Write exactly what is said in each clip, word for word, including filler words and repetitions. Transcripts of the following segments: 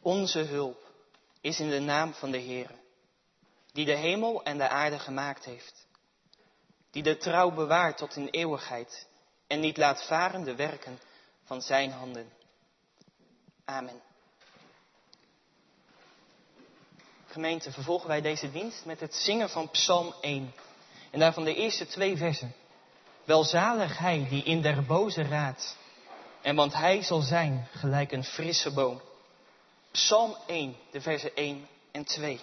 Onze hulp is in de naam van de Heere, die de hemel en de aarde gemaakt heeft. Die de trouw bewaart tot in eeuwigheid en niet laat varen de werken van zijn handen. Amen. Gemeente, vervolgen wij deze dienst met het zingen van Psalm één. En daarvan de eerste twee versen. Welzalig hij die in der boze raadt, en want hij zal zijn gelijk een frisse boom. Psalm één, de versen één en twee.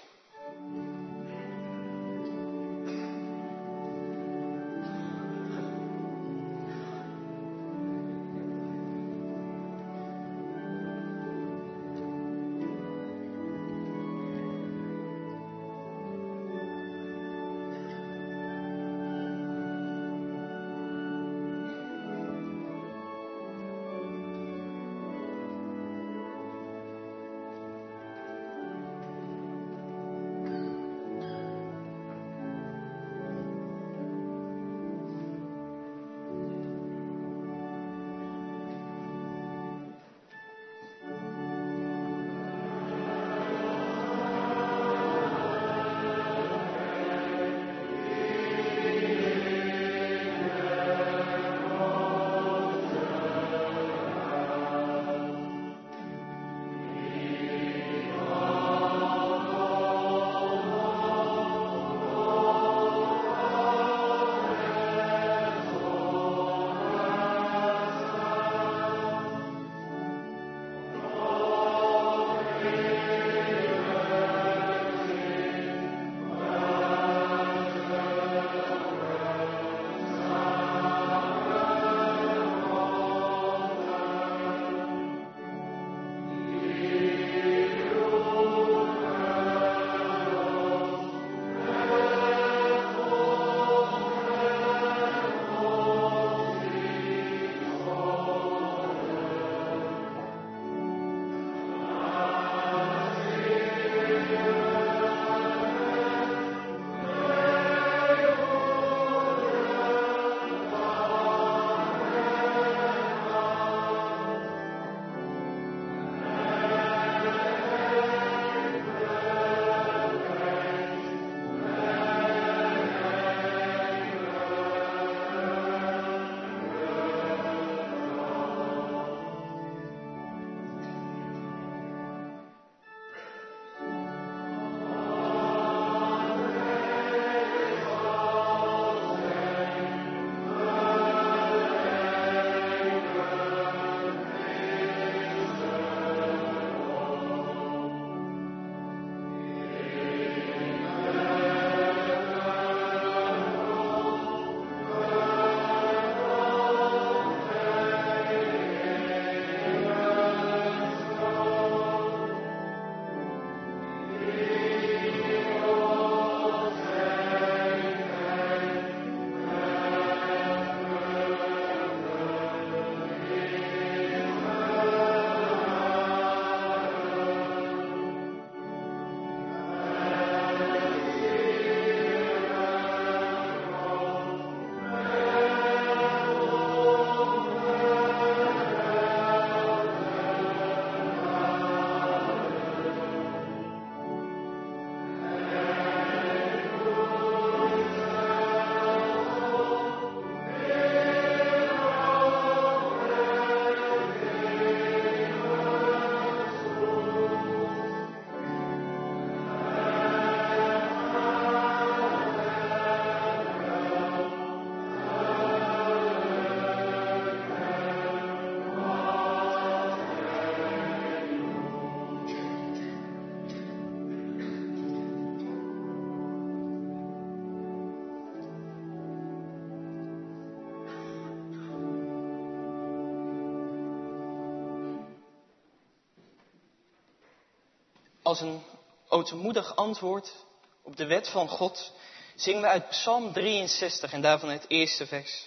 Als een ootmoedig antwoord op de wet van God zingen we uit Psalm drieënzestig en daarvan het eerste vers.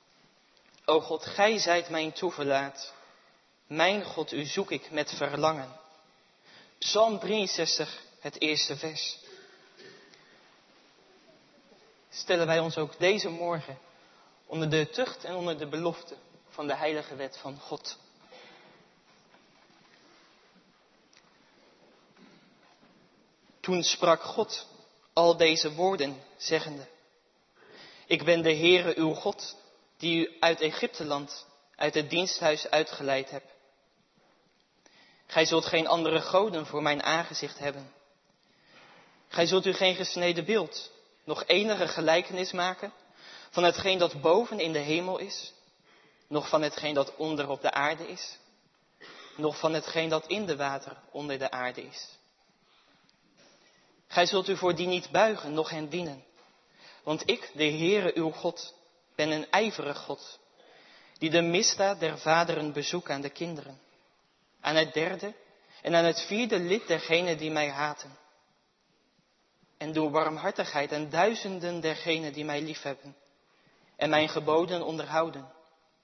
O God, gij zijt mijn toeverlaat. Mijn God, u zoek ik met verlangen. Psalm drieënzestig, het eerste vers. Stellen wij ons ook deze morgen onder de tucht en onder de belofte van de heilige wet van God. Toen sprak God al deze woorden, zeggende: Ik ben de Heere uw God, die u uit Egypteland, uit het diensthuis uitgeleid heb. Gij zult geen andere goden voor mijn aangezicht hebben. Gij zult u geen gesneden beeld, nog enige gelijkenis maken van hetgeen dat boven in de hemel is, nog van hetgeen dat onder op de aarde is, nog van hetgeen dat in de water onder de aarde is. Gij zult u voor die niet buigen, noch hen dienen. Want ik, de Heere uw God, ben een ijverig God, die de misdaad der vaderen bezoekt aan de kinderen, aan het derde en aan het vierde lid dergenen die mij haten. En doe barmhartigheid aan duizenden dergenen die mij liefhebben en mijn geboden onderhouden.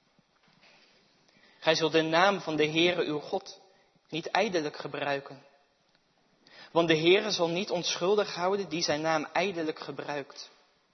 Gij zult de naam van de Heere uw God niet ijdelijk gebruiken. Want de Heere zal niet onschuldig houden die zijn naam ijdelijk gebruikt.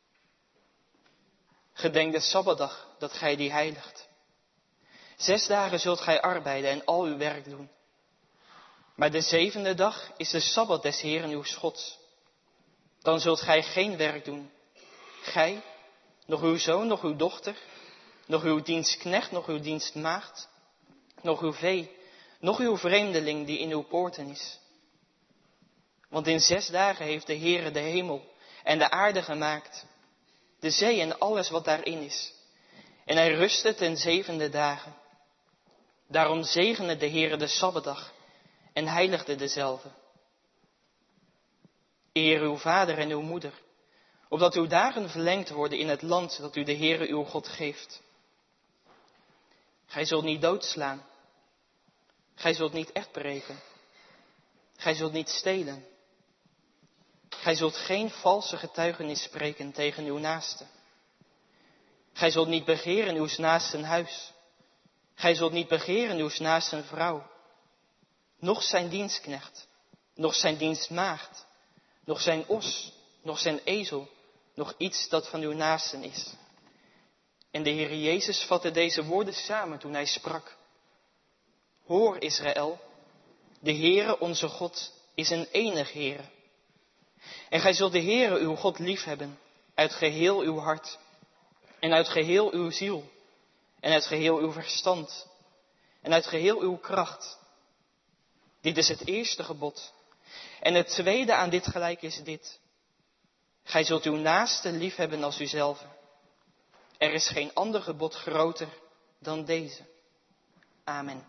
Gedenk de Sabbatdag dat gij die heiligt. Zes dagen zult gij arbeiden en al uw werk doen. Maar de zevende dag is de Sabbat des Heeren uw Gods. Dan zult gij geen werk doen. Gij, nog uw zoon, nog uw dochter, nog uw dienstknecht, nog uw dienstmaagd, nog uw vee, nog uw vreemdeling die in uw poorten is. Want in zes dagen heeft de Heere de hemel en de aarde gemaakt, de zee en alles wat daarin is. En hij rustte ten zevende dagen. Daarom zegende de Heere de Sabbatdag en heiligde dezelve. Eer uw vader en uw moeder, opdat uw dagen verlengd worden in het land dat u de Heere uw God geeft. Gij zult niet doodslaan. Gij zult niet echt breken. Gij zult niet stelen. Gij zult geen valse getuigenis spreken tegen uw naaste. Gij zult niet begeren uws naasten huis. Gij zult niet begeren uws naasten vrouw. Noch zijn dienstknecht, noch zijn dienstmaagd, noch zijn os, noch zijn ezel, nog iets dat van uw naasten is. En de Heer Jezus vatte deze woorden samen toen hij sprak. Hoor Israël, de Heere onze God is een enig Heere. En gij zult de Heere uw God liefhebben uit geheel uw hart en uit geheel uw ziel en uit geheel uw verstand en uit geheel uw kracht. Dit is het eerste gebod. En het tweede aan dit gelijk is dit. Gij zult uw naaste liefhebben als uzelf. Er is geen ander gebod groter dan deze. Amen.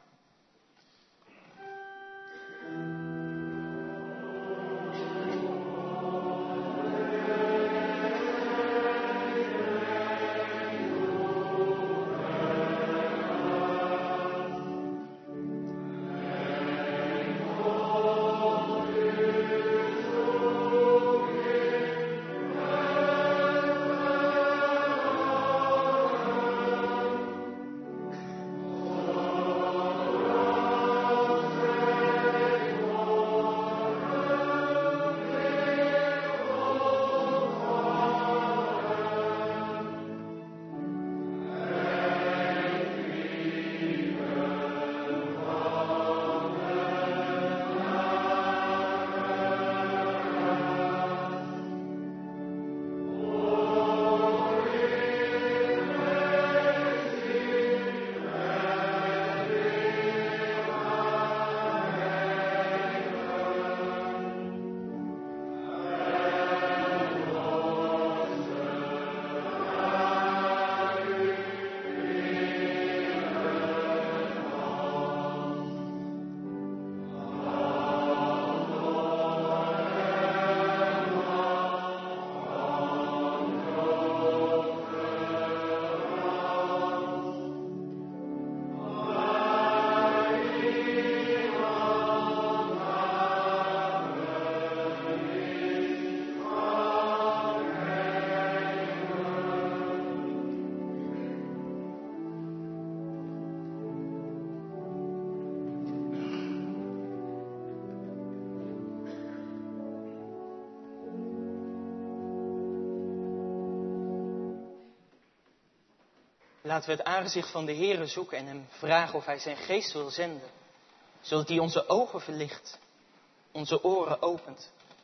Laten we het aangezicht van de Heere zoeken en hem vragen of hij zijn geest wil zenden. Zodat hij onze ogen verlicht, onze oren opent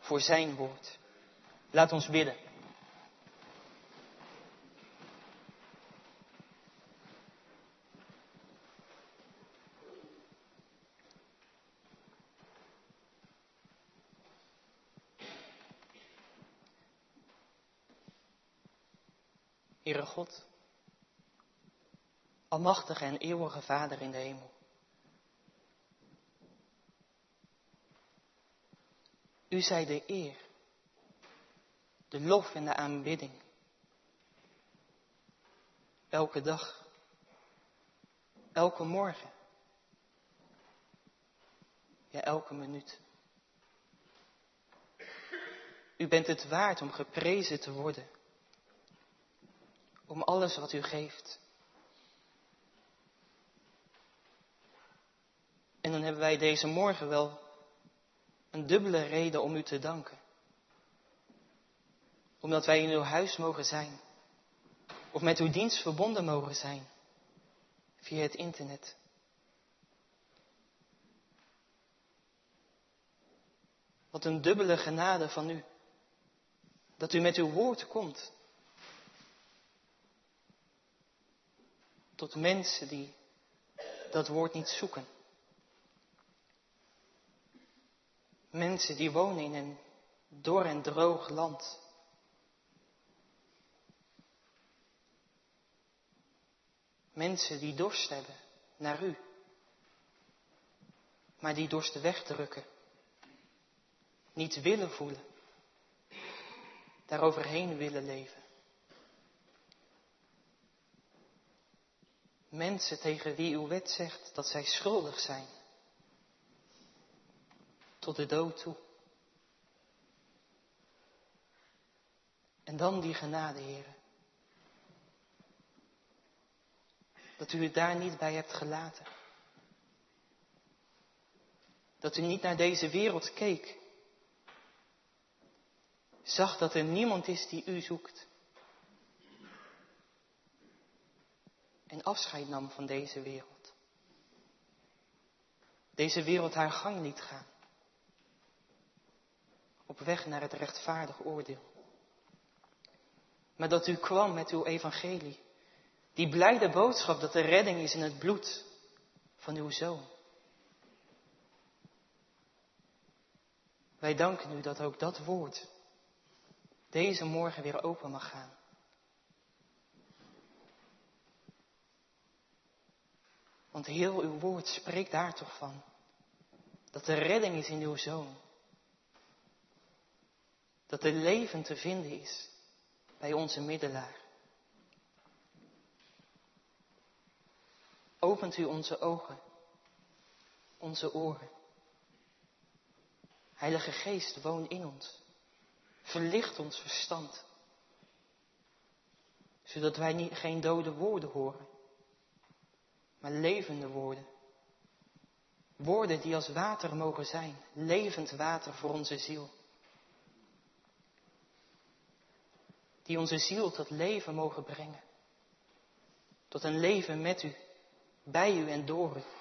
voor zijn woord. Laat ons bidden. Heere God, almachtige en eeuwige Vader in de hemel. U zij de eer, de lof en de aanbidding. Elke dag, elke morgen, ja elke minuut. U bent het waard om geprezen te worden. Om alles wat u geeft. En dan hebben wij deze morgen wel een dubbele reden om u te danken. Omdat wij in uw huis mogen zijn. Of met uw dienst verbonden mogen zijn. Via het internet. Wat een dubbele genade van u. Dat u met uw woord komt. Tot mensen die dat woord niet zoeken. Mensen die wonen in een dor en droog land. Mensen die dorst hebben naar u. Maar die dorst wegdrukken. Niet willen voelen. Daaroverheen willen leven. Mensen tegen wie uw wet zegt dat zij schuldig zijn. Tot de dood toe. En dan die genade, Heere. Dat u het daar niet bij hebt gelaten. Dat u niet naar deze wereld keek. Zag dat er niemand is die u zoekt. En afscheid nam van deze wereld. Deze wereld haar gang liet gaan. Op weg naar het rechtvaardig oordeel. Maar dat u kwam met uw evangelie. Die blijde boodschap dat er redding is in het bloed van uw Zoon. Wij danken u dat ook dat woord deze morgen weer open mag gaan. Want heel uw woord spreekt daar toch van. Dat er redding is in uw Zoon. Dat er leven te vinden is bij onze middelaar. Opent u onze ogen, onze oren. Heilige Geest, woon in ons. Verlicht ons verstand. Zodat wij niet, geen dode woorden horen. Maar levende woorden. Woorden die als water mogen zijn. Levend water voor onze ziel. Die onze ziel tot leven mogen brengen. Tot een leven met u. Bij u en door u.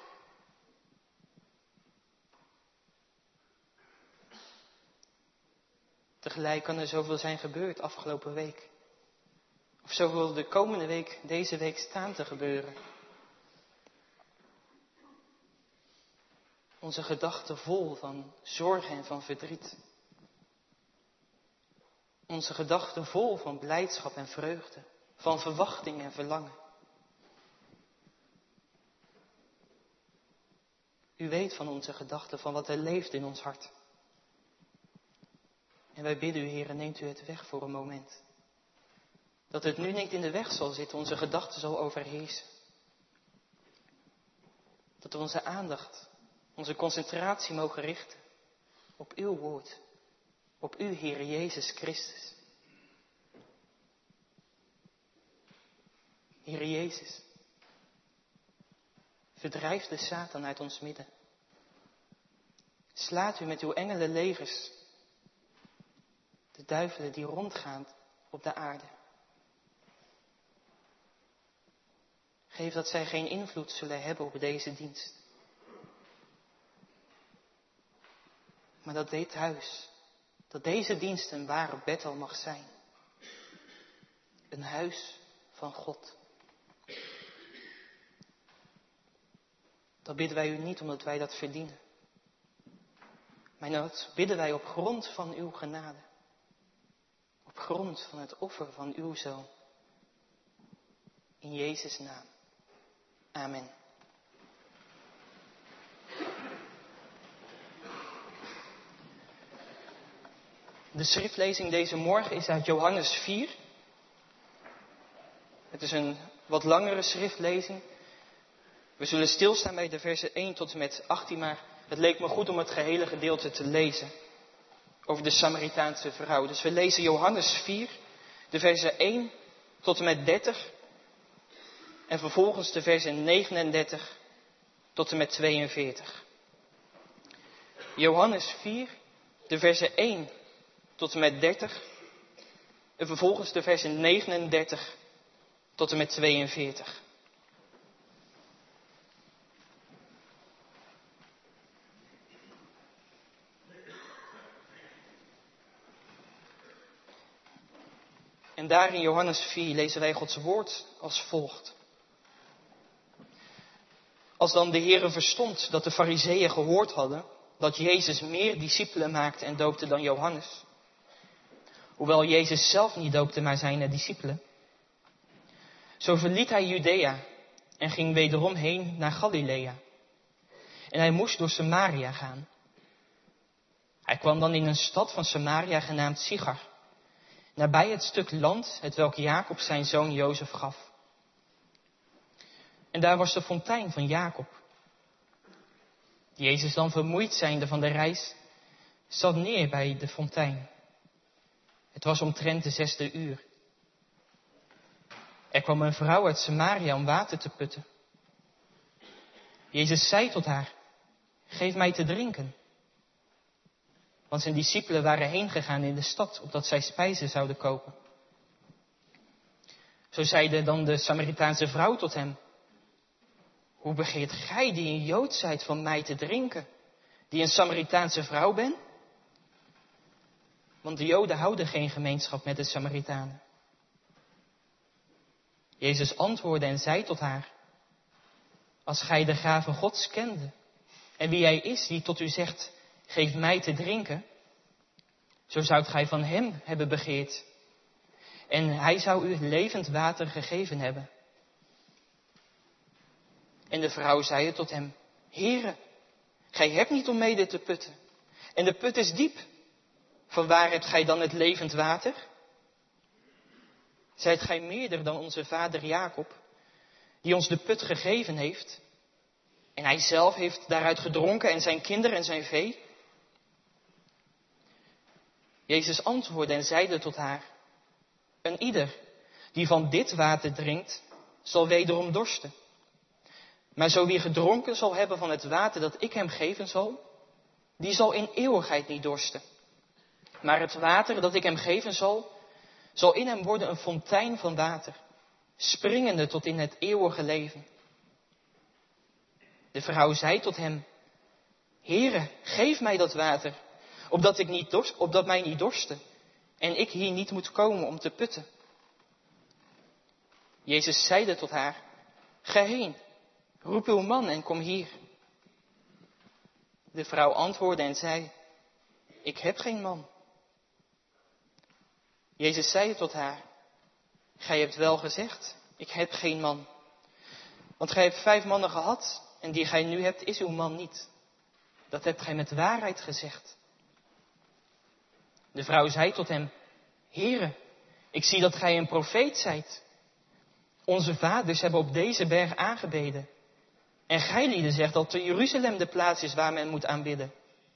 Tegelijk kan er zoveel zijn gebeurd afgelopen week. Of zoveel de komende week, deze week staan te gebeuren. Onze gedachten vol van zorgen en van verdriet. Onze gedachten vol van blijdschap en vreugde. Van verwachting en verlangen. U weet van onze gedachten, van wat er leeft in ons hart. En wij bidden u, Heere, neemt u het weg voor een moment. Dat het nu niet in de weg zal zitten, onze gedachten zal overheersen. Dat we onze aandacht, onze concentratie mogen richten op uw woord. Op u, Heere Jezus Christus. Heere Jezus, verdrijf de Satan uit ons midden. Slaat u met uw engelenlegers de duivelen die rondgaan op de aarde. Geef dat zij geen invloed zullen hebben op deze dienst. Maar dat dit huis, Dat deze dienst een ware Bethel mag zijn. Een huis van God. Dat bidden wij u niet omdat wij dat verdienen. Maar dat bidden wij op grond van uw genade. Op grond van het offer van uw Zoon. In Jezus' naam. Amen. De schriftlezing deze morgen is uit Johannes vier. Het is een wat langere schriftlezing. We zullen stilstaan bij de versen één tot en met achttien, maar het leek me goed om het gehele gedeelte te lezen. Over de Samaritaanse vrouw. Dus we lezen Johannes vier, de versen één tot en met dertig. En vervolgens de versen negenendertig tot en met tweeënveertig. Johannes vier, de versen één tot en met dertig. En vervolgens de versen negenendertig tot en met tweeënveertig. En daar in Johannes vier lezen wij Gods woord als volgt. Als dan de Heere verstond dat de Farizeeën gehoord hadden dat Jezus meer discipelen maakte en doopte dan Johannes. Hoewel Jezus zelf niet doopte, maar zijn discipelen. Zo verliet hij Judea en ging wederom heen naar Galilea. En hij moest door Samaria gaan. Hij kwam dan in een stad van Samaria genaamd Sichar, nabij het stuk land hetwelk Jacob zijn zoon Jozef gaf. En daar was de fontein van Jacob. Jezus dan, vermoeid zijnde van de reis, zat neer bij de fontein. Het was omtrent de zesde uur. Er kwam een vrouw uit Samaria om water te putten. Jezus zei tot haar, geef mij te drinken. Want zijn discipelen waren heen gegaan in de stad, opdat zij spijzen zouden kopen. Zo zeide dan de Samaritaanse vrouw tot hem, hoe begeert gij die een Jood zijt van mij te drinken, die een Samaritaanse vrouw bent? Want de Joden houden geen gemeenschap met de Samaritanen. Jezus antwoordde en zei tot haar, als gij de gave Gods kende en wie hij is die tot u zegt, geef mij te drinken, zo zoudt gij van hem hebben begeerd en hij zou u levend water gegeven hebben. En de vrouw zei tot hem, Heere, gij hebt niet om mede te putten en de put is diep. Vanwaar hebt gij dan het levend water? Zijt gij meerder dan onze vader Jacob, die ons de put gegeven heeft, en hij zelf heeft daaruit gedronken en zijn kinderen en zijn vee? Jezus antwoordde en zeide tot haar, een ieder die van dit water drinkt, zal wederom dorsten. Maar zo wie gedronken zal hebben van het water dat ik hem geven zal, die zal in eeuwigheid niet dorsten. Maar het water dat ik hem geven zal, zal in hem worden een fontein van water, springende tot in het eeuwige leven. De vrouw zei tot hem, Heere, geef mij dat water, opdat, ik niet dorst, opdat mij niet dorste en ik hier niet moet komen om te putten. Jezus zeide tot haar, ga heen, roep uw man en kom hier. De vrouw antwoordde en zei, ik heb geen man. Jezus zei tot haar, gij hebt wel gezegd, ik heb geen man. Want gij hebt vijf mannen gehad en die gij nu hebt is uw man niet. Dat hebt gij met waarheid gezegd. De vrouw zei tot hem, Heere, ik zie dat gij een profeet zijt. Onze vaders hebben op deze berg aangebeden. En gijlieden zegt dat te Jeruzalem de plaats is waar men moet aanbidden.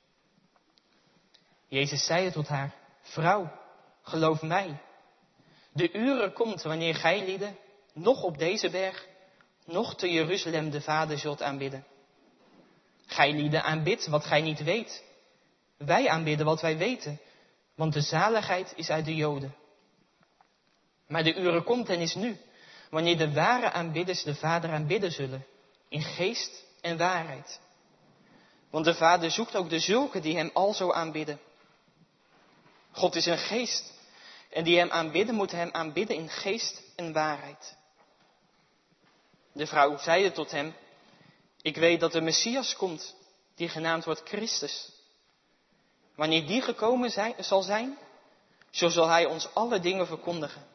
Jezus zei tot haar, vrouw, geloof mij. De uren komt wanneer gijlieden, nog op deze berg, nog te Jeruzalem de Vader zult aanbidden. Gijlieden aanbidt wat gij niet weet. Wij aanbidden wat wij weten, want de zaligheid is uit de Joden. Maar de uren komt en is nu, wanneer de ware aanbidders de Vader aanbidden zullen, in geest en waarheid. Want de Vader zoekt ook de zulken die hem alzo aanbidden. God is een geest. En die hem aanbidden, moeten hem aanbidden in geest en waarheid. De vrouw zeide tot hem, ik weet dat de Messias komt, die genaamd wordt Christus. Wanneer die gekomen zijn, zal zijn, zo zal hij ons alle dingen verkondigen.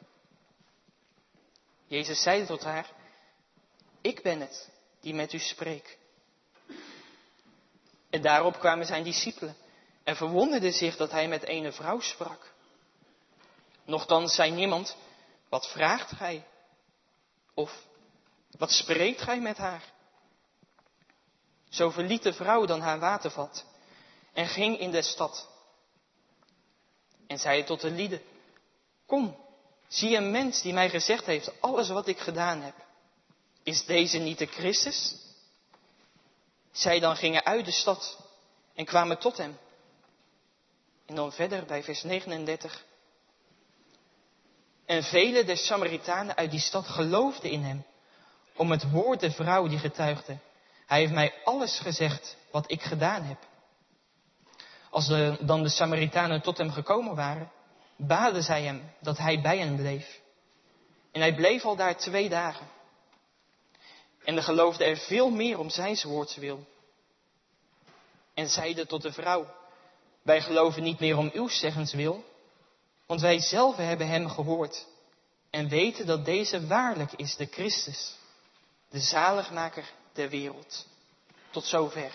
Jezus zeide tot haar, ik ben het die met u spreek. En daarop kwamen zijn discipelen en verwonderden zich dat hij met ene vrouw sprak. Nochtans zei niemand, wat vraagt gij? Of, wat spreekt gij met haar? Zo verliet de vrouw dan haar watervat en ging in de stad. En zei tot de lieden, kom, zie een mens die mij gezegd heeft alles wat ik gedaan heb. Is deze niet de Christus? Zij dan gingen uit de stad en kwamen tot hem. En dan verder bij vers negenendertig. En vele der Samaritanen uit die stad geloofden in hem, om het woord der vrouw die getuigde. Hij heeft mij alles gezegd wat ik gedaan heb. Als de, dan de Samaritanen tot hem gekomen waren, baden zij hem dat hij bij hen bleef. En hij bleef al daar twee dagen. En er geloofden er veel meer om zijns woords wil. En zeiden tot de vrouw, wij geloven niet meer om uw zeggens wil, want wij zelf hebben hem gehoord en weten dat deze waarlijk is de Christus, de zaligmaker der wereld. Tot zover.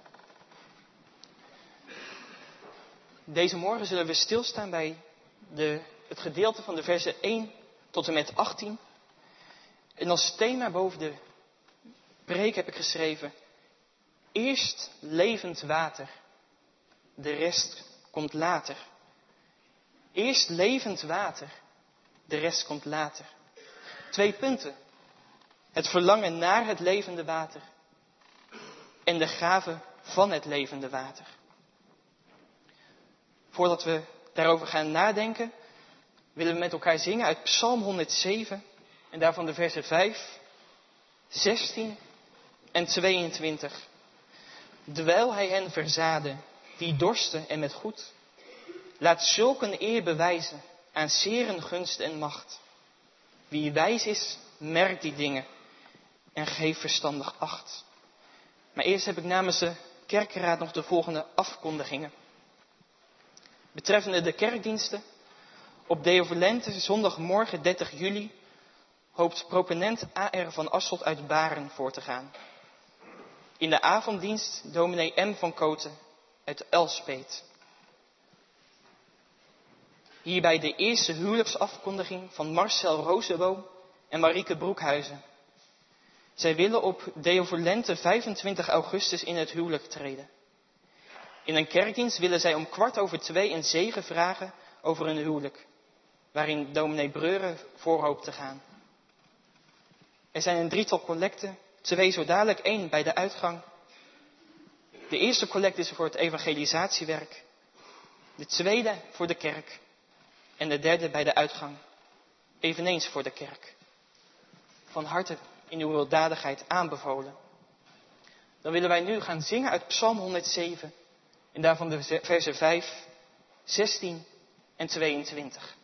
Deze morgen zullen we stilstaan bij de, het gedeelte van de versen één tot en met achttien. En als thema boven de preek heb ik geschreven, eerst levend water, de rest komt later. Eerst levend water, de rest komt later. Twee punten. Het verlangen naar het levende water en de gave van het levende water. Voordat we daarover gaan nadenken, willen we met elkaar zingen uit Psalm honderdzeven en daarvan de versen vijf, zestien en tweeëntwintig. Terwijl hij hen verzaadde, die dorsten en met goed, laat zulk een eer bewijzen aan zeren gunst en macht. Wie wijs is, merkt die dingen en geef verstandig acht. Maar eerst heb ik namens de kerkenraad nog de volgende afkondigingen. Betreffende de kerkdiensten, op Deo Volente, zondagmorgen dertig juli, hoopt proponent A R van Asselt uit Baren voor te gaan. In de avonddienst dominee M van Koten uit Elspeet. Hierbij de eerste huwelijksafkondiging van Marcel Rozenboom en Marieke Broekhuizen. Zij willen op Deo Volente vijfentwintig augustus in het huwelijk treden. In een kerkdienst willen zij om kwart over twee een zegen vragen over hun huwelijk, waarin dominee Breuren voor hoopt te gaan. Er zijn een drietal collecten, twee zo dadelijk, één bij de uitgang. De eerste collecte is voor het evangelisatiewerk, de tweede voor de kerk en de derde bij de uitgang, eveneens voor de kerk. Van harte in uw weldadigheid aanbevolen. Dan willen wij nu gaan zingen uit Psalm honderdzeven en daarvan de versen vijf, zestien en tweeëntwintig.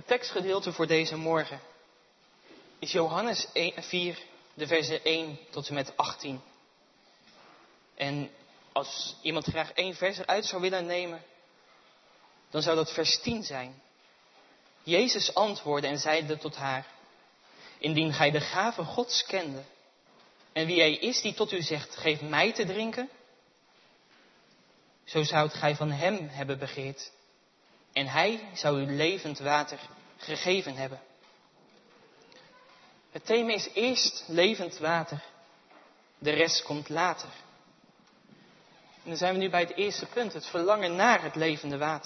Het tekstgedeelte voor deze morgen is Johannes vier, de versen één tot en met achttien. En als iemand graag één vers eruit zou willen nemen, dan zou dat vers tien zijn. Jezus antwoordde en zeide tot haar: indien gij de gave Gods kende en wie hij is die tot u zegt, geef mij te drinken, zo zoudt gij van hem hebben begeerd en hij zou u levend water gegeven hebben. Het thema is eerst levend water, de rest komt later. En dan zijn we nu bij het eerste punt, het verlangen naar het levende water.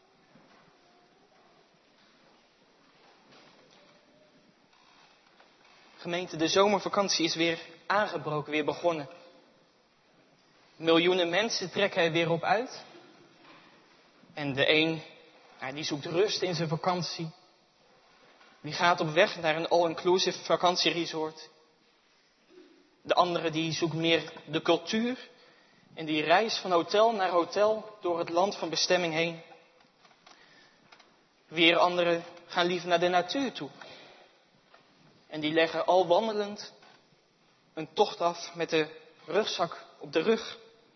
Gemeente, de zomervakantie is weer aangebroken, weer begonnen. Miljoenen mensen trekken er weer op uit. En de een, nou, die zoekt rust in zijn vakantie. Die gaat op weg naar een all-inclusive vakantieresort. De andere die zoekt meer de cultuur. En die reist van hotel naar hotel door het land van bestemming heen. Weer anderen gaan liever naar de natuur toe. En die leggen al wandelend een tocht af met de rugzak op de rug.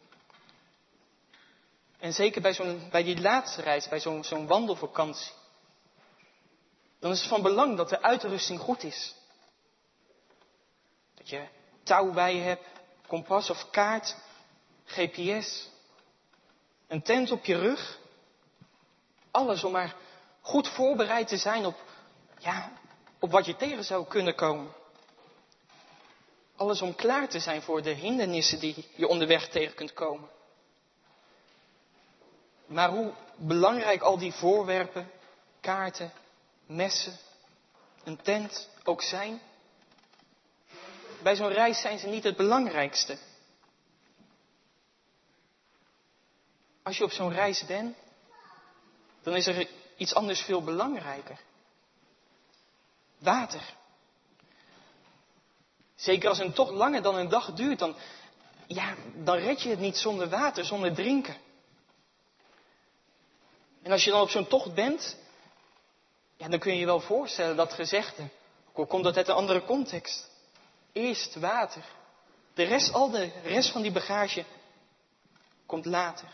En zeker bij, zo'n, bij die laatste reis, bij zo'n, zo'n wandelvakantie. Dan is het van belang dat de uitrusting goed is. Dat je touw bij je hebt, kompas of kaart, G P S, een tent op je rug. Alles om maar goed voorbereid te zijn op, ja, op wat je tegen zou kunnen komen. Alles om klaar te zijn voor de hindernissen die je onderweg tegen kunt komen. Maar hoe belangrijk al die voorwerpen, kaarten, messen, een tent ook zijn, bij zo'n reis zijn ze niet het belangrijkste. Als je op zo'n reis bent, dan is er iets anders veel belangrijker. Water. Zeker als een tocht langer dan een dag duurt, dan, ja, dan red je het niet zonder water, zonder drinken. En als je dan op zo'n tocht bent, ja, dan kun je je wel voorstellen dat gezegde, ook al komt dat uit een andere context. Eerst water. De rest, al de rest van die bagage komt later.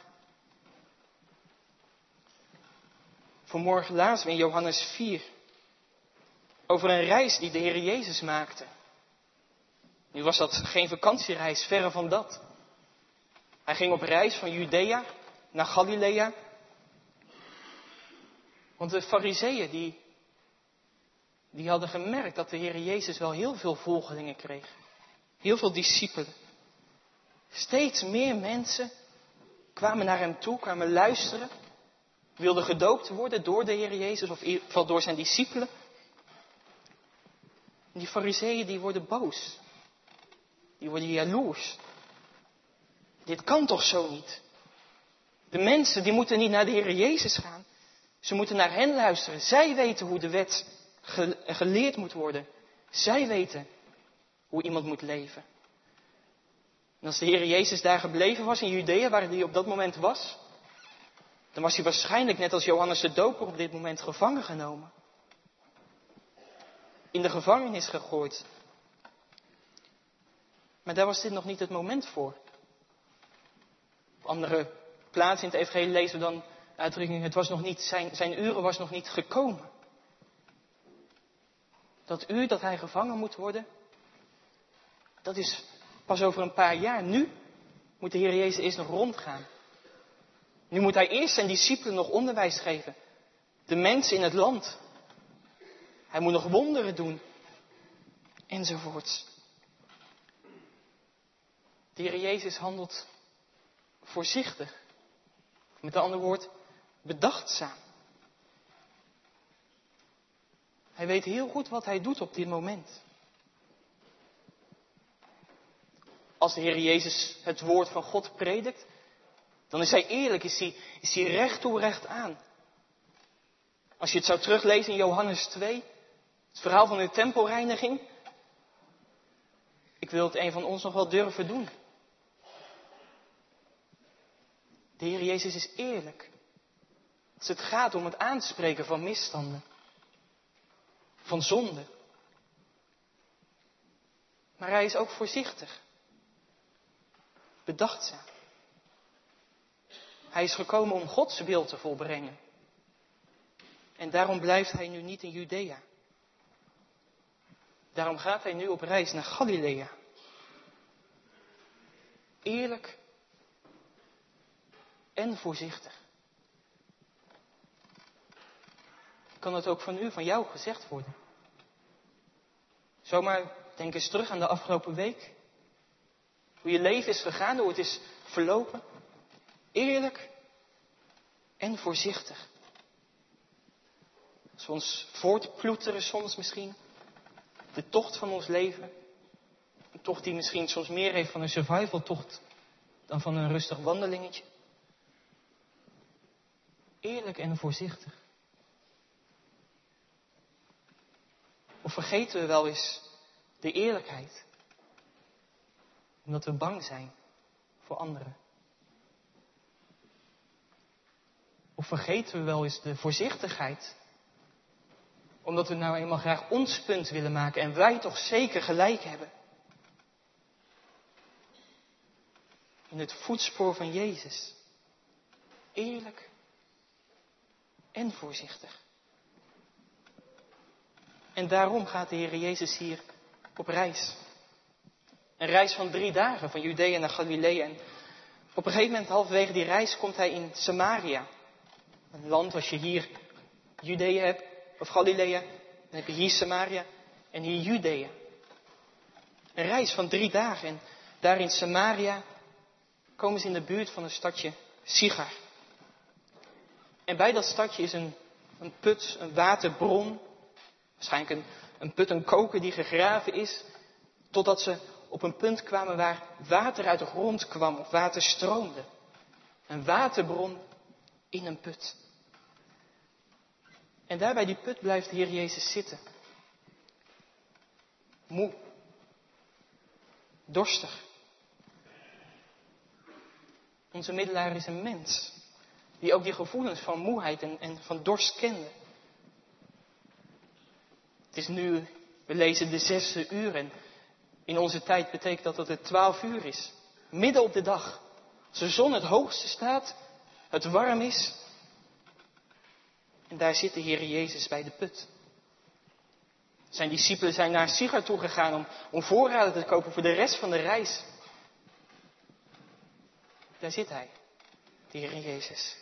Vanmorgen lazen we in Johannes vier over een reis die de Heer Jezus maakte. Nu was dat geen vakantiereis, verre van dat. Hij ging op reis van Judea naar Galilea. Want de Farizeeën die, die hadden gemerkt dat de Heer Jezus wel heel veel volgelingen kreeg. Heel veel discipelen. Steeds meer mensen kwamen naar hem toe, kwamen luisteren. Wilden gedoopt worden door de Heer Jezus of in ieder geval door zijn discipelen. En die Farizeeën die worden boos. Die worden jaloers. Dit kan toch zo niet? De mensen die moeten niet naar de Heer Jezus gaan. Ze moeten naar hen luisteren. Zij weten hoe de wet geleerd moet worden. Zij weten hoe iemand moet leven. En als de Heer Jezus daar gebleven was in Judea, waar hij op dat moment was, dan was hij waarschijnlijk net als Johannes de Doper op dit moment gevangen genomen. In de gevangenis gegooid. Maar daar was dit nog niet het moment voor. Op andere plaatsen in het evangelie lezen we dan de uitdrukking, het was nog niet, zijn, zijn uren was nog niet gekomen. Dat uur dat hij gevangen moet worden, dat is pas over een paar jaar. Nu moet de Heer Jezus eerst nog rondgaan. Nu moet hij eerst zijn discipelen nog onderwijs geven. De mensen in het land. Hij moet nog wonderen doen. Enzovoorts. De Heer Jezus handelt voorzichtig. Met een ander woord, bedachtzaam. Hij weet heel goed wat hij doet op dit moment. Als de Heer Jezus het woord van God predikt, dan is hij eerlijk, is hij, is hij recht toe recht aan. Als je het zou teruglezen in Johannes twee, het verhaal van de tempelreiniging. Ik wil het een van ons nog wel durven doen. De Heer Jezus is eerlijk. Als het gaat om het aanspreken van misstanden. van zonde. Maar hij is ook voorzichtig. Bedachtzaam. Hij is gekomen om Gods wil te volbrengen. En daarom blijft hij nu niet in Judea. Daarom gaat hij nu op reis naar Galilea. Eerlijk en voorzichtig. Kan het ook van u, van jou gezegd worden? Zomaar denk eens terug aan de afgelopen week. Hoe je leven is gegaan, hoe het is verlopen. Eerlijk en voorzichtig. Als we ons voortploeteren soms misschien. De tocht van ons leven. Een tocht die misschien soms meer heeft van een survivaltocht dan van een rustig wandelingetje. Eerlijk en voorzichtig. Of vergeten we wel eens de eerlijkheid? Omdat we bang zijn voor anderen. Of vergeten we wel eens de voorzichtigheid? Omdat we nou eenmaal graag ons punt willen maken en wij toch zeker gelijk hebben. In het voetspoor van Jezus. Eerlijk en voorzichtig. En daarom gaat de Heer Jezus hier op reis. Een reis van drie dagen, van Judea naar Galilea. En op een gegeven moment, halverwege die reis, komt hij in Samaria. Een land, als je hier Judea hebt, of Galilea, dan heb je hier Samaria en hier Judea. Een reis van drie dagen. En daar in Samaria komen ze in de buurt van een stadje Sichar. En bij dat stadje is een, een put, een waterbron. Waarschijnlijk een, een put, een koker die gegraven is. Totdat ze op een punt kwamen waar water uit de grond kwam. Of water stroomde. Een waterbron in een put. En daar bij die put blijft de Heer Jezus zitten. Moe. Dorstig. Onze middelaar is een mens. Die ook die gevoelens van moeheid en, en van dorst kende. Het is nu, we lezen de zesde uur en in onze tijd betekent dat dat het twaalf uur is. Midden op de dag. Als de zon het hoogste staat, het warm is. En daar zit de Heer Jezus bij de put. Zijn discipelen zijn naar Sichar toe gegaan om, om voorraden te kopen voor de rest van de reis. Daar zit hij, de Heer Jezus.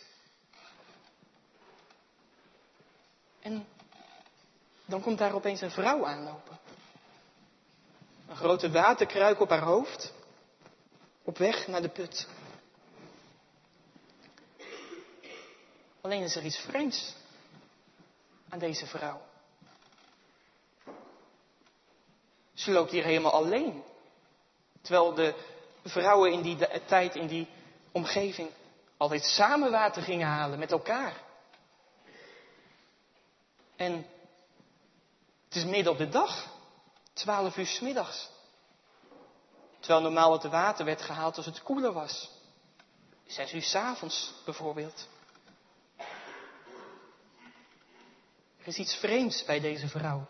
En dan komt daar opeens een vrouw aanlopen. Een grote waterkruik op haar hoofd. Op weg naar de put. Alleen is er iets vreemds aan deze vrouw. Ze loopt hier helemaal alleen. Terwijl de vrouwen in die tijd, in die omgeving, altijd samen water gingen halen met elkaar. En het is midden op de dag. Twaalf uur 's middags. Terwijl normaal het water werd gehaald als het koeler was. Zes uur 's avonds bijvoorbeeld. Er is iets vreemds bij deze vrouw.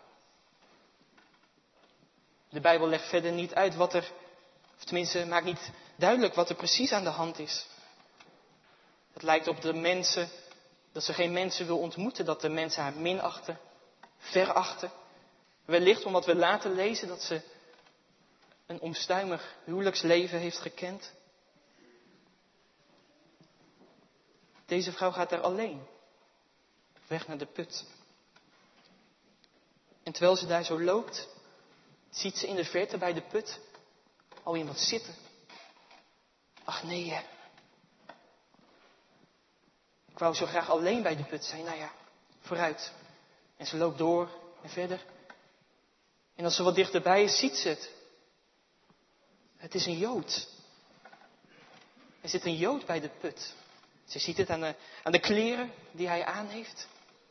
De Bijbel legt verder niet uit wat er, of tenminste maakt niet duidelijk wat er precies aan de hand is. Het lijkt op de mensen, dat ze geen mensen wil ontmoeten, dat de mensen haar minachten, verachten. Wellicht omdat we later lezen dat ze een onstuimig huwelijksleven heeft gekend. Deze vrouw gaat daar alleen, weg naar de put. En terwijl ze daar zo loopt, ziet ze in de verte bij de put al iemand zitten. Ach nee, hè. Ik wou zo graag alleen bij de put zijn. Nou ja, vooruit. En ze loopt door en verder. En als ze wat dichterbij is, ziet ze het. Het is een Jood. Er zit een Jood bij de put. Ze ziet het aan de, aan de kleren die hij aan heeft.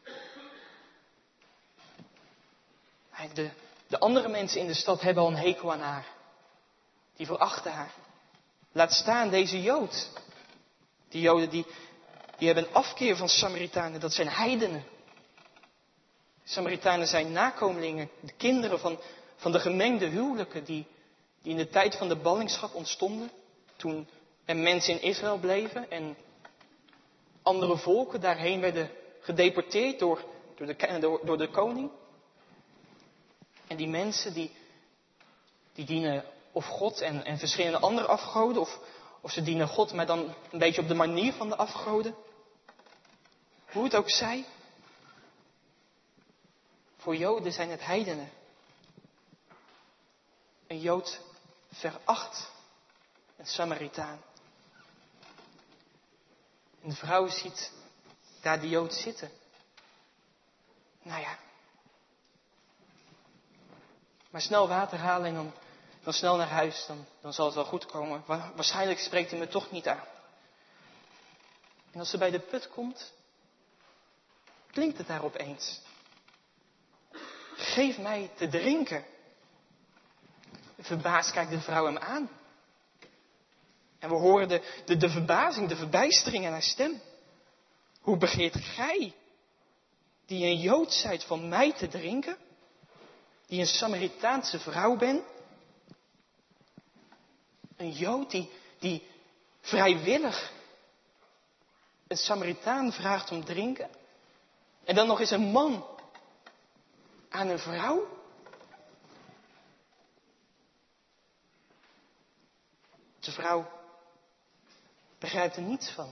De, de andere mensen in de stad hebben al een hekel aan haar. Die verachten haar. Laat staan deze Jood. Die Joden die, die hebben een afkeer van Samaritanen. Dat zijn heidenen. Samaritanen zijn nakomelingen, de kinderen van, van de gemengde huwelijken die, die in de tijd van de ballingschap ontstonden. Toen er mensen in Israël bleven en andere volken daarheen werden gedeporteerd door, door, de, door, door de koning. En die mensen die, die dienen of God en, en verschillende andere afgoden. Of, of ze dienen God, maar dan een beetje op de manier van de afgoden. Hoe het ook zij. Voor Joden zijn het heidenen. Een Jood veracht een Samaritaan. En de vrouw ziet daar de Jood zitten. Nou ja. Maar snel water halen en dan, dan snel naar huis. Dan, dan zal het wel goed komen. Wa- waarschijnlijk spreekt hij me toch niet aan. En als ze bij de put komt, klinkt het daar opeens. Geef mij te drinken. Verbaasd kijkt de vrouw hem aan. En we horen de, de, de verbazing, de verbijstering in haar stem. Hoe begeert gij, die een Jood zijt, van mij te drinken? Die een Samaritaanse vrouw bent? Een Jood die, die vrijwillig een Samaritaan vraagt om drinken? En dan nog eens een man aan een vrouw? De vrouw begrijpt er niets van.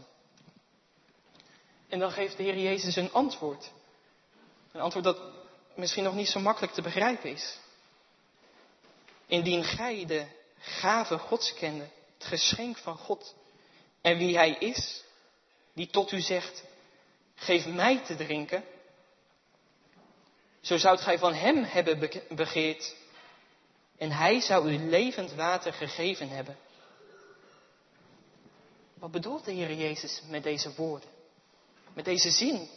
En dan geeft de Heer Jezus een antwoord. Een antwoord dat misschien nog niet zo makkelijk te begrijpen is. Indien gij de gave Gods kende, het geschenk van God, en wie Hij is, die tot u zegt, geef mij te drinken, zo zoudt gij van Hem hebben begeerd, en Hij zou u levend water gegeven hebben. Wat bedoelt de Heer Jezus met deze woorden? Met deze zin?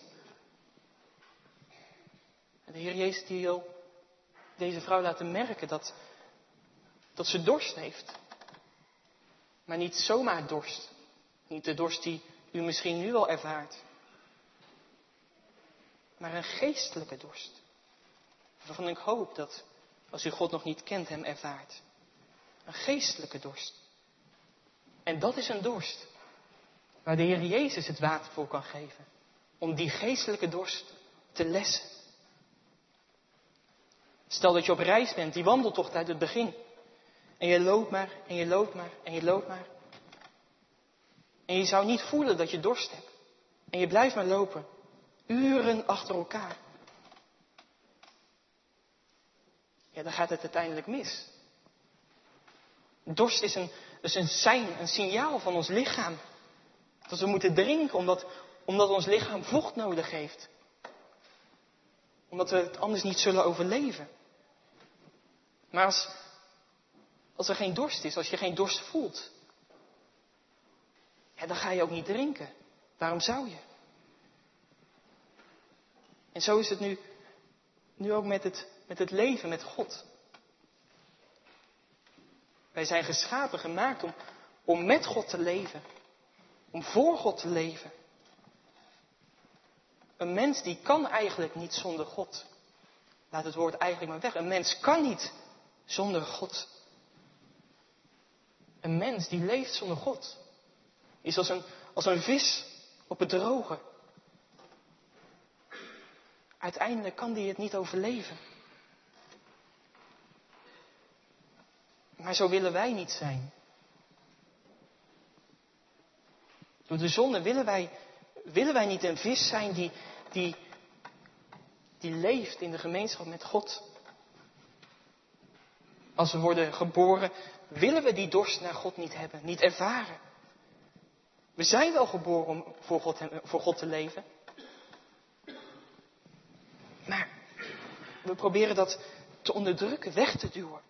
De Heer Jezus die wil deze vrouw laten merken dat, dat ze dorst heeft. Maar niet zomaar dorst. Niet de dorst die u misschien nu al ervaart. Maar een geestelijke dorst. Waarvan ik hoop dat, als u God nog niet kent, hem ervaart. Een geestelijke dorst. En dat is een dorst waar de Heer Jezus het water voor kan geven. Om die geestelijke dorst te lessen. Stel dat je op reis bent, die wandeltocht uit het begin. En je loopt maar, en je loopt maar, en je loopt maar. En je zou niet voelen dat je dorst hebt. En je blijft maar lopen. Uren achter elkaar. Ja, dan gaat het uiteindelijk mis. Dorst is een, is een sein, een signaal van ons lichaam. Dat we moeten drinken omdat, omdat ons lichaam vocht nodig heeft. Omdat we het anders niet zullen overleven. Maar als, als er geen dorst is, als je geen dorst voelt, ja, dan ga je ook niet drinken. Waarom zou je? En zo is het nu, nu ook met het, met het leven met God. Wij zijn geschapen, gemaakt om, om met God te leven. Om voor God te leven. Een mens die kan eigenlijk niet zonder God. Laat het woord eigenlijk maar weg. Een mens kan niet zonder God. Een mens die leeft zonder God is als een, als een vis op het droge. Uiteindelijk kan die het niet overleven. Maar zo willen wij niet zijn. Door de zonde willen wij, willen wij niet een vis zijn die, die, die leeft in de gemeenschap met God. Als we worden geboren, willen we die dorst naar God niet hebben, niet ervaren. We zijn wel geboren om voor God, voor God te leven. Maar we proberen dat te onderdrukken, weg te duwen.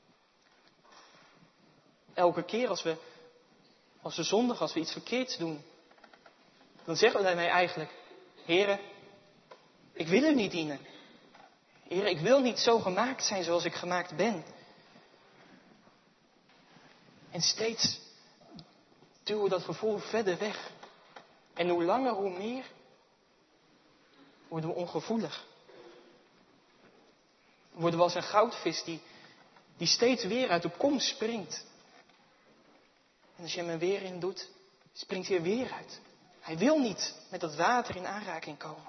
Elke keer als we, als we zondigen, als we iets verkeerds doen, dan zeggen we daarmee eigenlijk, Heere, ik wil u niet dienen. Heere, ik wil niet zo gemaakt zijn zoals ik gemaakt ben. En steeds duwen we dat gevoel verder weg. En hoe langer, hoe meer worden we ongevoelig. Worden we als een goudvis die, die steeds weer uit de kom springt. En als je hem er weer in doet, springt hij er weer uit. Hij wil niet met dat water in aanraking komen.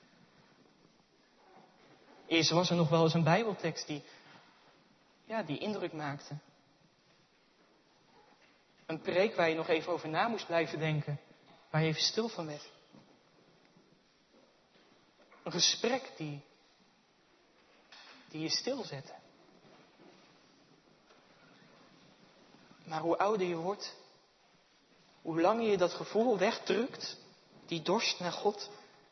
Eerst was er nog wel eens een Bijbeltekst die, ja, die indruk maakte. Een preek waar je nog even over na moest blijven denken. Waar je even stil van werd. Een gesprek die, die je stilzette. Maar hoe ouder je wordt, hoe langer je dat gevoel wegdrukt, die dorst naar God,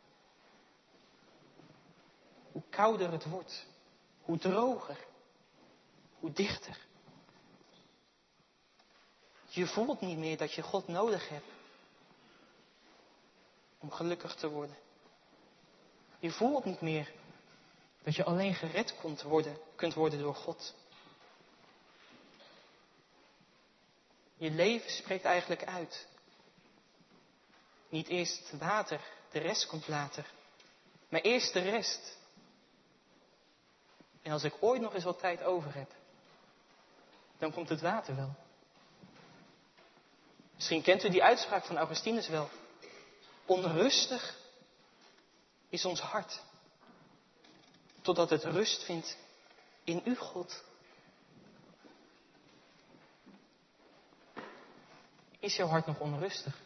hoe kouder het wordt, hoe droger, hoe dichter. Je voelt niet meer dat je God nodig hebt om gelukkig te worden. Je voelt niet meer dat je alleen gered kunt worden, kunt worden door God. Je leven spreekt eigenlijk uit. Niet eerst het water, de rest komt later. Maar eerst de rest. En als ik ooit nog eens wat tijd over heb, dan komt het water wel. Misschien kent u die uitspraak van Augustinus wel. Onrustig is ons hart, totdat het rust vindt in u, God. Is jouw hart nog onrustig?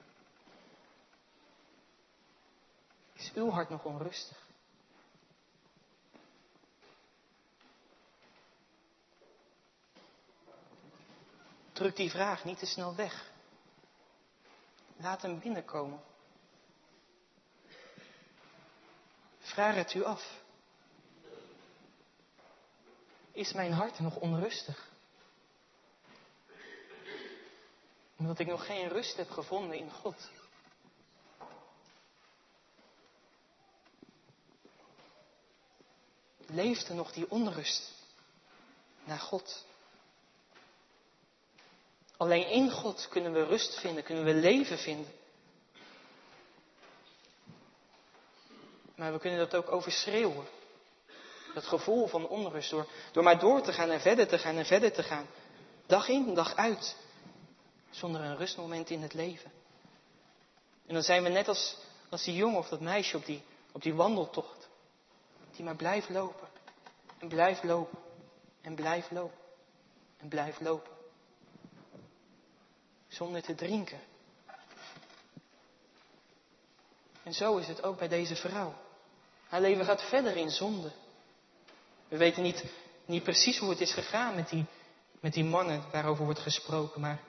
Is uw hart nog onrustig? Druk die vraag niet te snel weg. Laat hem binnenkomen. Vraag het u af. Is mijn hart nog onrustig? Omdat ik nog geen rust heb gevonden in God. Leeft er nog die onrust naar God? Alleen in God kunnen we rust vinden, kunnen we leven vinden. Maar we kunnen dat ook overschreeuwen. Dat gevoel van onrust door, door maar door te gaan en verder te gaan en verder te gaan. Dag in, dag uit. Zonder een rustmoment in het leven. En dan zijn we net als, als die jongen of dat meisje op die, op die wandeltocht. Die maar blijft lopen. En blijft lopen. En blijft lopen. En blijft lopen. Zonder te drinken. En zo is het ook bij deze vrouw. Haar leven gaat verder in zonde. We weten niet, niet precies hoe het is gegaan met die, met die mannen waarover wordt gesproken. Maar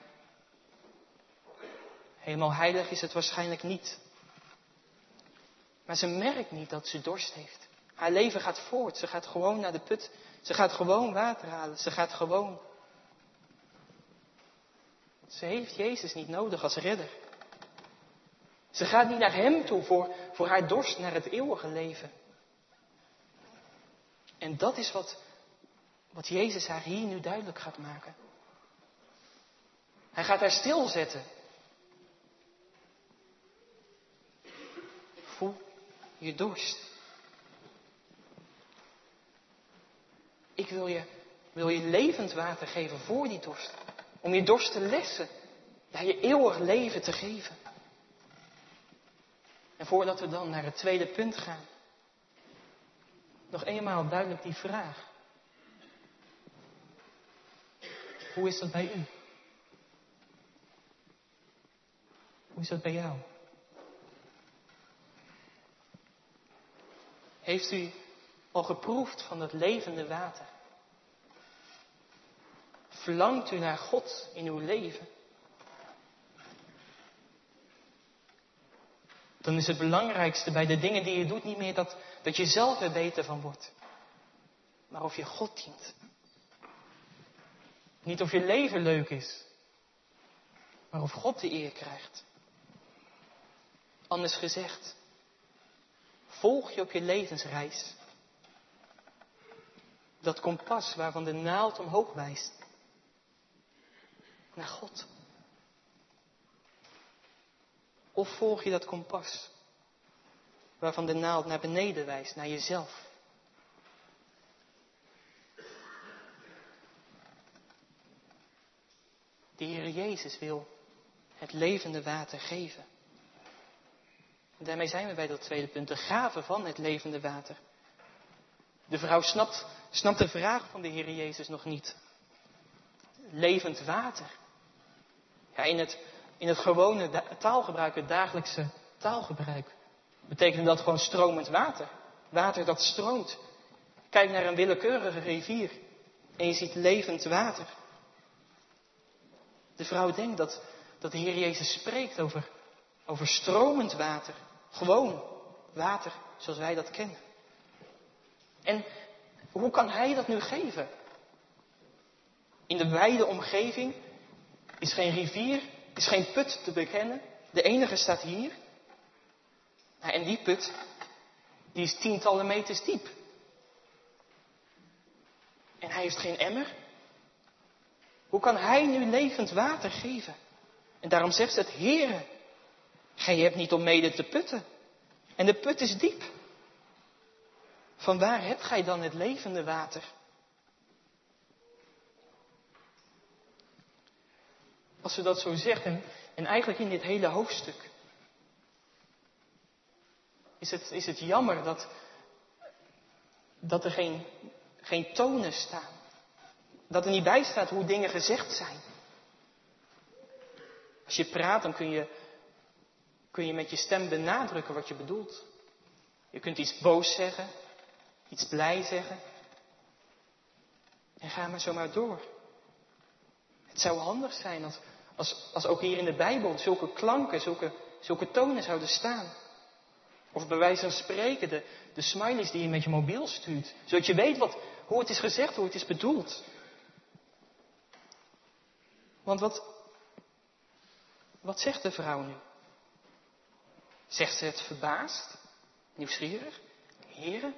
helemaal heilig is het waarschijnlijk niet. Maar ze merkt niet dat ze dorst heeft. Haar leven gaat voort. Ze gaat gewoon naar de put. Ze gaat gewoon water halen. Ze gaat gewoon. Ze heeft Jezus niet nodig als redder. Ze gaat niet naar hem toe voor, voor haar dorst naar het eeuwige leven. En dat is wat, wat Jezus haar hier nu duidelijk gaat maken. Hij gaat haar stilzetten. Voel je dorst. Ik wil je, wil je levend water geven voor die dorst. Om je dorst te lessen. Ja, je eeuwig leven te geven. En voordat we dan naar het tweede punt gaan. Nog eenmaal duidelijk die vraag. Hoe is dat bij u? Hoe is dat bij jou? Heeft u al geproefd van dat levende water? Verlangt u naar God in uw leven? Dan is het belangrijkste bij de dingen die je doet niet meer dat, dat je zelf er beter van wordt. Maar of je God dient. Niet of je leven leuk is. Maar of God de eer krijgt. Anders gezegd. Volg je op je levensreis. Dat kompas waarvan de naald omhoog wijst. Naar God. Of volg je dat kompas waarvan de naald naar beneden wijst, naar jezelf. De Heer Jezus wil het levende water geven. En daarmee zijn we bij dat tweede punt, de gave van het levende water. De vrouw snapt, snapt de vraag van de Heer Jezus nog niet. Levend water. Ja, in het, in het gewone da- taalgebruik, het dagelijkse taalgebruik, betekent dat gewoon stromend water. Water dat stroomt. Kijk naar een willekeurige rivier en je ziet levend water. De vrouw denkt dat, dat de Heer Jezus spreekt over, over stromend water. Gewoon water zoals wij dat kennen. En hoe kan Hij dat nu geven? In de wijde omgeving is geen rivier, is geen put te bekennen. De enige staat hier. Nou, en die put, die is tientallen meters diep. En hij heeft geen emmer. Hoe kan hij nu levend water geven? En daarom zegt het, Heere, gij hebt niet om mede te putten. En de put is diep. Van waar hebt gij dan het levende water? Als ze dat zo zegt, en, en eigenlijk in dit hele hoofdstuk, is het, is het jammer dat, dat er geen, geen tonen staan. Dat er niet bij staat hoe dingen gezegd zijn. Als je praat, dan kun je, kun je met je stem benadrukken wat je bedoelt. Je kunt iets boos zeggen, iets blij zeggen. En ga maar zomaar door. Het zou handig zijn als, als, als ook hier in de Bijbel zulke klanken, zulke, zulke tonen zouden staan. Of bij wijze van spreken de, de smileys die je met je mobiel stuurt. Zodat je weet wat, hoe het is gezegd, hoe het is bedoeld. Want wat, wat zegt de vrouw nu? Zegt ze het verbaasd? Nieuwsgierig? Heren?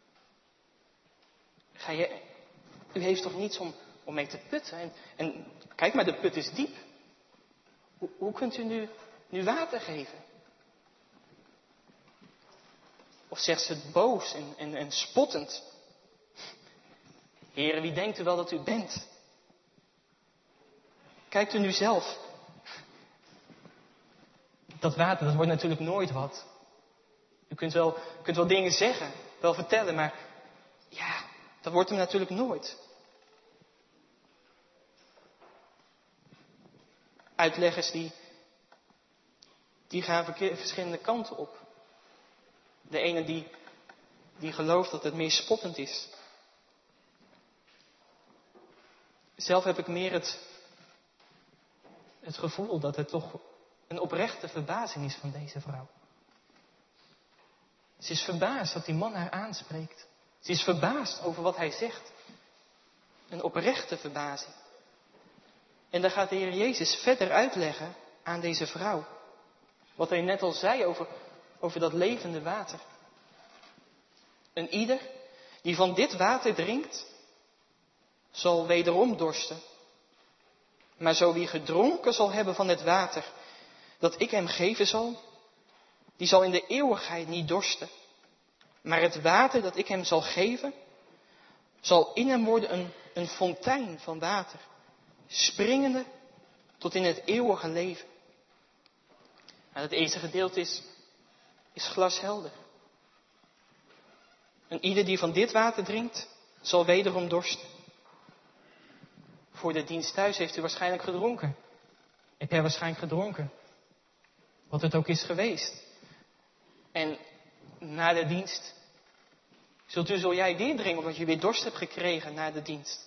Ga je, u heeft toch niets om, om mee te putten? En, en kijk maar, de put is diep. Hoe, hoe kunt u nu, nu water geven? Of zegt ze het boos en, en, en spottend? Heren, wie denkt u wel dat u bent? Kijkt u nu zelf. Dat water, dat wordt natuurlijk nooit wat. U kunt wel, u kunt wel dingen zeggen, wel vertellen, maar ja, dat wordt hem natuurlijk nooit. Uitleggers die, die gaan verkeer, verschillende kanten op. De ene die, die gelooft dat het meer spottend is. Zelf heb ik meer het, het gevoel dat het toch een oprechte verbazing is van deze vrouw. Ze is verbaasd dat die man haar aanspreekt. Ze is verbaasd over wat hij zegt. Een oprechte verbazing. En dan gaat de Heer Jezus verder uitleggen aan deze vrouw. Wat hij net al zei over, over dat levende water. En ieder die van dit water drinkt, zal wederom dorsten. Maar zo wie gedronken zal hebben van het water dat ik hem geven zal, die zal in de eeuwigheid niet dorsten. Maar het water dat ik hem zal geven, zal in hem worden een, een fontein van water, springende tot in het eeuwige leven. Nou, het eerste gedeelte is, is glashelder. En ieder die van dit water drinkt, zal wederom dorsten. Voor de dienst thuis heeft u waarschijnlijk gedronken. Heb jij waarschijnlijk gedronken. Wat het ook is geweest. En na de dienst zult u, zul jij weer drinken, omdat je weer dorst hebt gekregen na de dienst.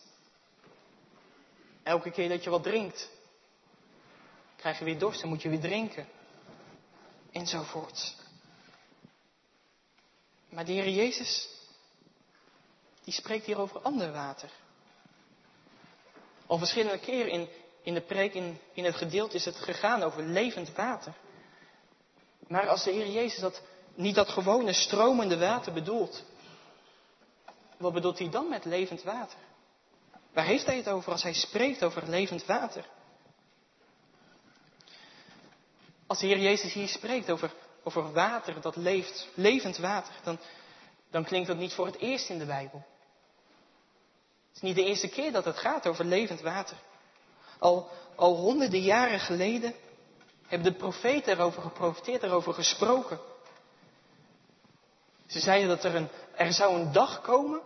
Elke keer dat je wat drinkt, krijg je weer dorst en moet je weer drinken. Enzovoort. Maar de Heer Jezus, die spreekt hier over ander water. Al verschillende keren in, in de preek, in, in het gedeelte is het gegaan over levend water. Maar als de Heer Jezus dat, niet dat gewone stromende water bedoelt, wat bedoelt hij dan met levend water? Waar heeft hij het over als hij spreekt over levend water? Als de Heer Jezus hier spreekt over, over water dat leeft, levend water, dan, dan klinkt dat niet voor het eerst in de Bijbel. Het is niet de eerste keer dat het gaat over levend water. Al, al honderden jaren geleden hebben de profeten erover geprofeteerd, erover gesproken. Ze zeiden dat er, een, er zou een dag komen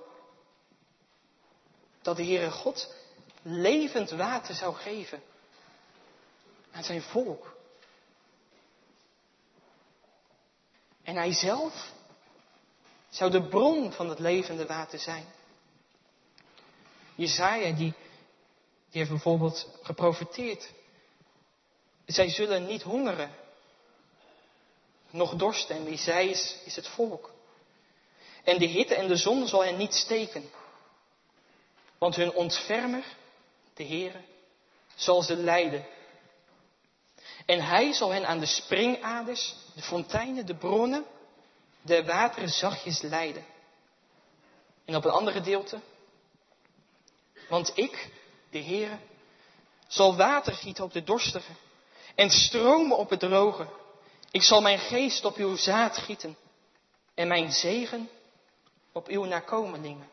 dat de Heere God levend water zou geven aan zijn volk. En hij zelf zou de bron van het levende water zijn. Jesaja die, die heeft bijvoorbeeld geprofeteerd. Zij zullen niet hongeren, nog dorsten, en wie zij is, is het volk. En de hitte en de zon zal hen niet steken. Want hun ontfermer, de Heere, zal ze leiden. En hij zal hen aan de springaders, de fonteinen, de bronnen, de wateren zachtjes leiden. En op een ander gedeelte. Want ik, de Heere, zal water gieten op de dorstigen en stromen op het droge. Ik zal mijn geest op uw zaad gieten en mijn zegen op uw nakomelingen.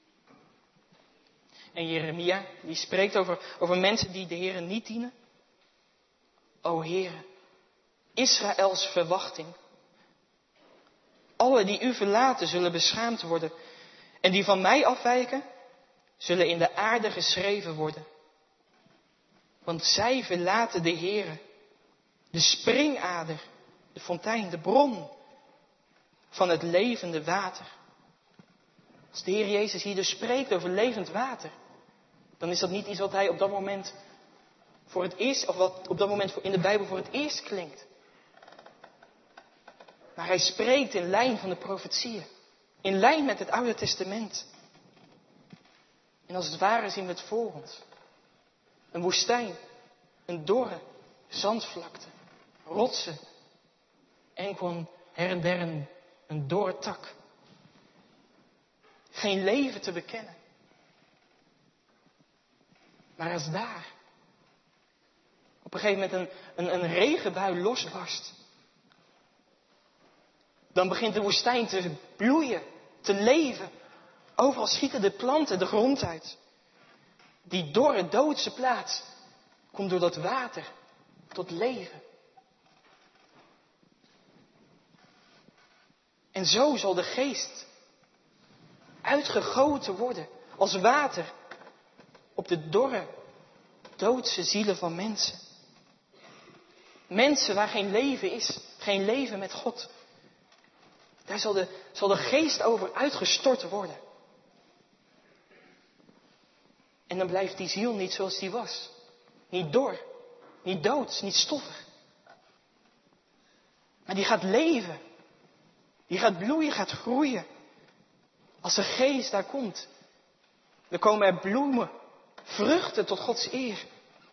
En Jeremia, die spreekt over, over mensen die de Heere niet dienen. O Heere, Israëls verwachting. Alle die u verlaten zullen beschaamd worden. En die van mij afwijken, zullen in de aarde geschreven worden. Want zij verlaten de Heere, de springader, de fontein, de bron van het levende water. Als de Heer Jezus hier dus spreekt over levend water, dan is dat niet iets wat hij op dat moment voor het eerst, of wat op dat moment in de Bijbel voor het eerst klinkt. Maar hij spreekt in lijn van de profetieën. In lijn met het Oude Testament. En als het ware zien we het voor ons. Een woestijn. Een dorre zandvlakte. Rotsen. Enkel her en der een, een dorre tak. Geen leven te bekennen. Maar als daar op een gegeven moment een, een, een regenbui losbarst, dan begint de woestijn te bloeien, te leven. Overal schieten de planten de grond uit. Die dorre, doodse plaats komt door dat water tot leven. En zo zal de geest uitgegoten worden als water op de dorre, doodse zielen van mensen. Mensen waar geen leven is, geen leven met God. Daar zal de, zal de geest over uitgestort worden. En dan blijft die ziel niet zoals die was. Niet dor, niet doods, niet stoffig. Maar die gaat leven. Die gaat bloeien, gaat groeien. Als de geest daar komt, dan komen er bloemen, vruchten tot Gods eer.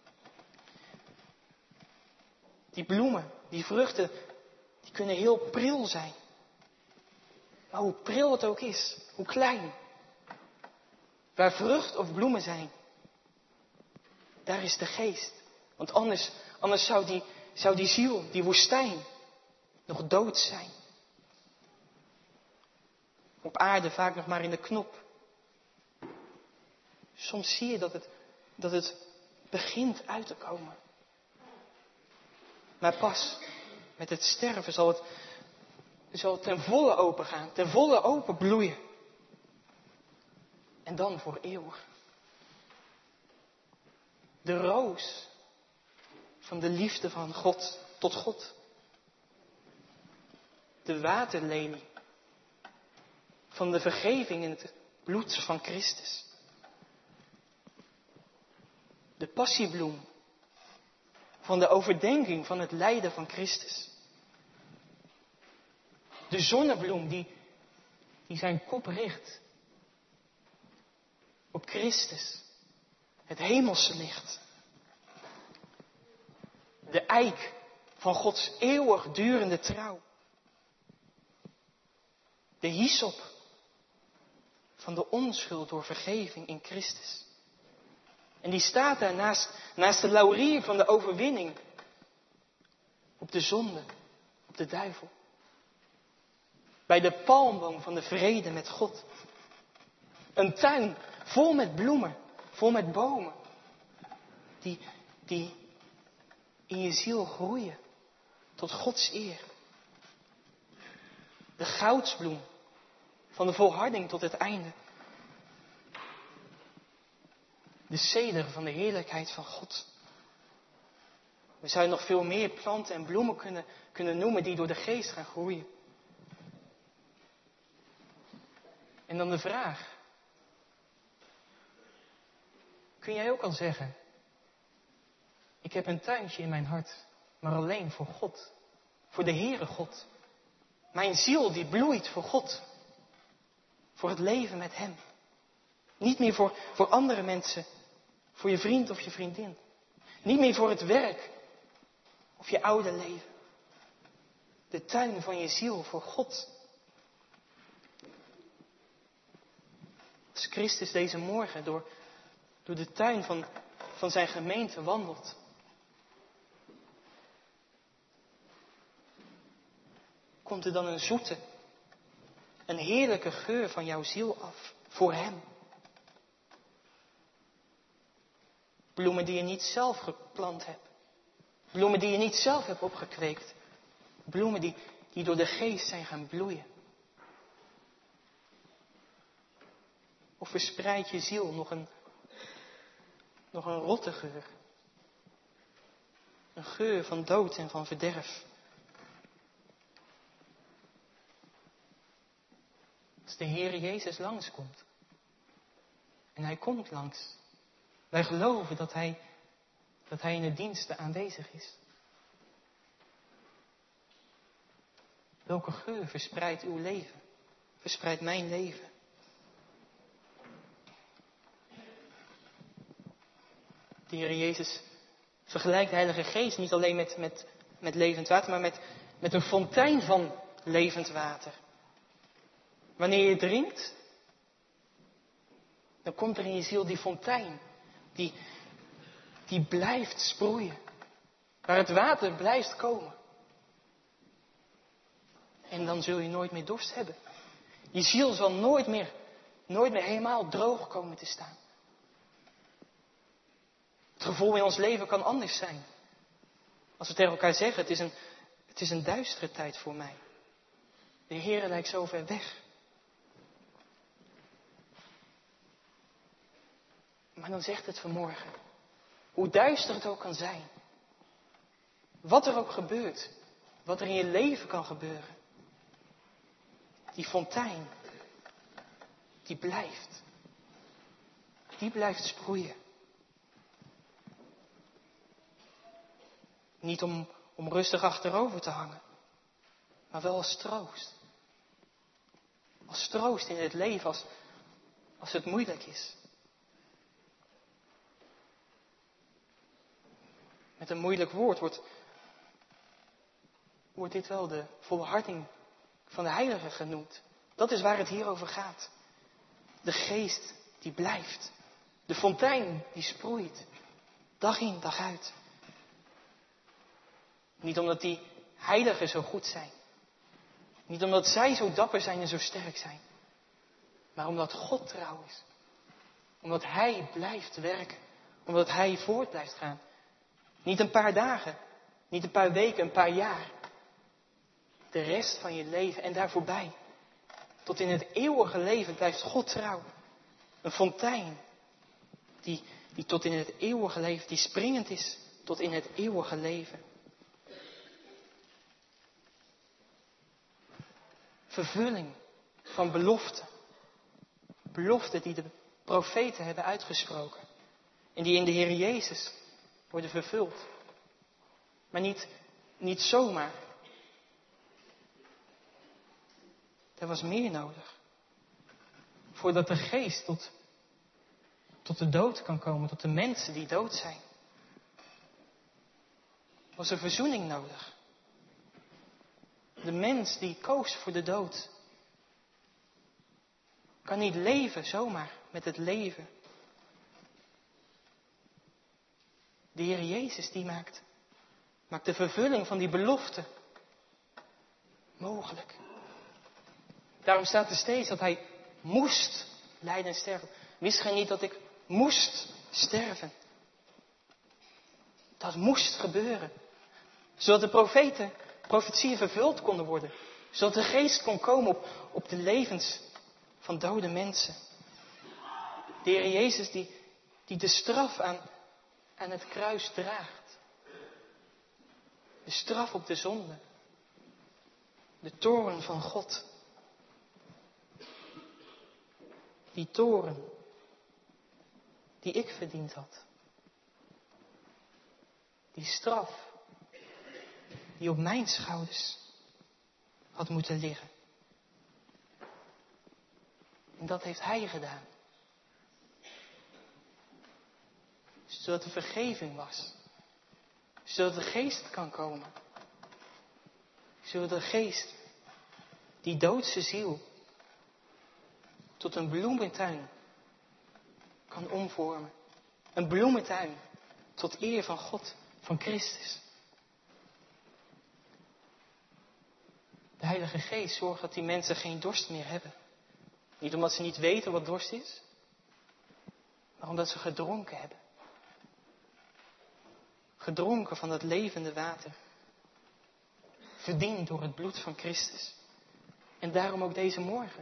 Die bloemen, die vruchten, die kunnen heel pril zijn. Maar hoe pril het ook is, hoe klein. Waar vrucht of bloemen zijn, daar is de geest. Want anders, anders zou, die, zou die ziel, die woestijn, nog dood zijn. Op aarde vaak nog maar in de knop. Soms zie je dat het, dat het begint uit te komen. Maar pas met het sterven zal het, zal het ten volle open gaan, ten volle open bloeien. En dan voor eeuwig. De roos van de liefde van God tot God. De waterlelie van de vergeving in het bloed van Christus. De passiebloem van de overdenking van het lijden van Christus. De zonnebloem die, die zijn kop richt op Christus, het hemelse licht. De eik van Gods eeuwigdurende trouw. De hyssop van de onschuld door vergeving in Christus. En die staat daar naast, naast de laurier van de overwinning op de zonde, op de duivel. Bij de palmboom van de vrede met God. Een tuin vol met bloemen, vol met bomen. Die, die in je ziel groeien tot Gods eer. De goudsbloem van de volharding tot het einde. De ceder van de heerlijkheid van God. We zouden nog veel meer planten en bloemen kunnen, kunnen noemen die door de geest gaan groeien. En dan de vraag. Kun jij ook al zeggen, ik heb een tuintje in mijn hart, maar alleen voor God. Voor de Heere God. Mijn ziel die bloeit voor God. Voor het leven met Hem. Niet meer voor, voor andere mensen. Voor je vriend of je vriendin. Niet meer voor het werk. Of je oude leven. De tuin van je ziel voor God. Als Christus deze morgen door, door de tuin van, van zijn gemeente wandelt. Komt er dan een zoete, een heerlijke geur van jouw ziel af voor Hem. Bloemen die je niet zelf geplant hebt. Bloemen die je niet zelf hebt opgekweekt. Bloemen die, die door de geest zijn gaan bloeien. Of verspreidt je ziel nog een, nog een rotte geur. Een geur van dood en van verderf. Als de Heer Jezus langskomt. En Hij komt langs. Wij geloven dat Hij, dat Hij in de diensten aanwezig is. Welke geur verspreidt uw leven? Verspreidt mijn leven? De Heer Jezus vergelijkt de Heilige Geest niet alleen met, met, met levend water, maar met, met een fontein van levend water. Wanneer je drinkt, dan komt er in je ziel die fontein, die, die blijft sproeien, waar het water blijft komen. En dan zul je nooit meer dorst hebben. Je ziel zal nooit meer, nooit meer helemaal droog komen te staan. Het gevoel in ons leven kan anders zijn. Als we tegen elkaar zeggen, het is een, het is een duistere tijd voor mij. De Heer lijkt zo ver weg. Maar dan zegt het vanmorgen, hoe duister het ook kan zijn. Wat er ook gebeurt, wat er in je leven kan gebeuren. Die fontein, die blijft. Die blijft sproeien. Niet om, om rustig achterover te hangen, maar wel als troost. Als troost in het leven, als, als het moeilijk is. Met een moeilijk woord wordt, wordt dit wel de volharding van de Heilige genoemd. Dat is waar het hier over gaat. De geest die blijft. De fontein die sproeit. Dag in, dag uit. Niet omdat die heiligen zo goed zijn. Niet omdat zij zo dapper zijn en zo sterk zijn. Maar omdat God trouw is. Omdat Hij blijft werken. Omdat Hij voort blijft gaan. Niet een paar dagen. Niet een paar weken, een paar jaar. De rest van je leven en daar voorbij. Tot in het eeuwige leven blijft God trouw. Een fontein. Die, die tot in het eeuwige leven, die springend is tot in het eeuwige leven. Vervulling van beloften. Beloften die de profeten hebben uitgesproken. En die in de Heer Jezus worden vervuld. Maar niet, niet zomaar. Er was meer nodig. Voordat de geest tot, tot de dood kan komen, tot de mensen die dood zijn. Was er verzoening nodig. De mens die koos voor de dood. Kan niet leven zomaar met het leven. De Heer Jezus die maakt, maakt de vervulling van die belofte mogelijk. Daarom staat er steeds dat Hij moest lijden en sterven. Wist gij niet dat ik moest sterven? Dat moest gebeuren. Zodat de profeten, profetieën vervuld konden worden. Zodat de geest kon komen op, op de levens van dode mensen. De Heer Jezus die, die de straf aan, aan het kruis draagt. De straf op de zonde. De toorn van God. Die toorn die ik verdiend had. Die straf die op mijn schouders had moeten liggen. En dat heeft Hij gedaan. Zodat er vergeving was. Zodat de geest kan komen. Zodat de geest die doodse ziel tot een bloementuin kan omvormen. Een bloementuin tot eer van God, van Christus. De Heilige Geest zorgt dat die mensen geen dorst meer hebben. Niet omdat ze niet weten wat dorst is, maar omdat ze gedronken hebben. Gedronken van dat levende water. Verdiend door het bloed van Christus. En daarom ook deze morgen.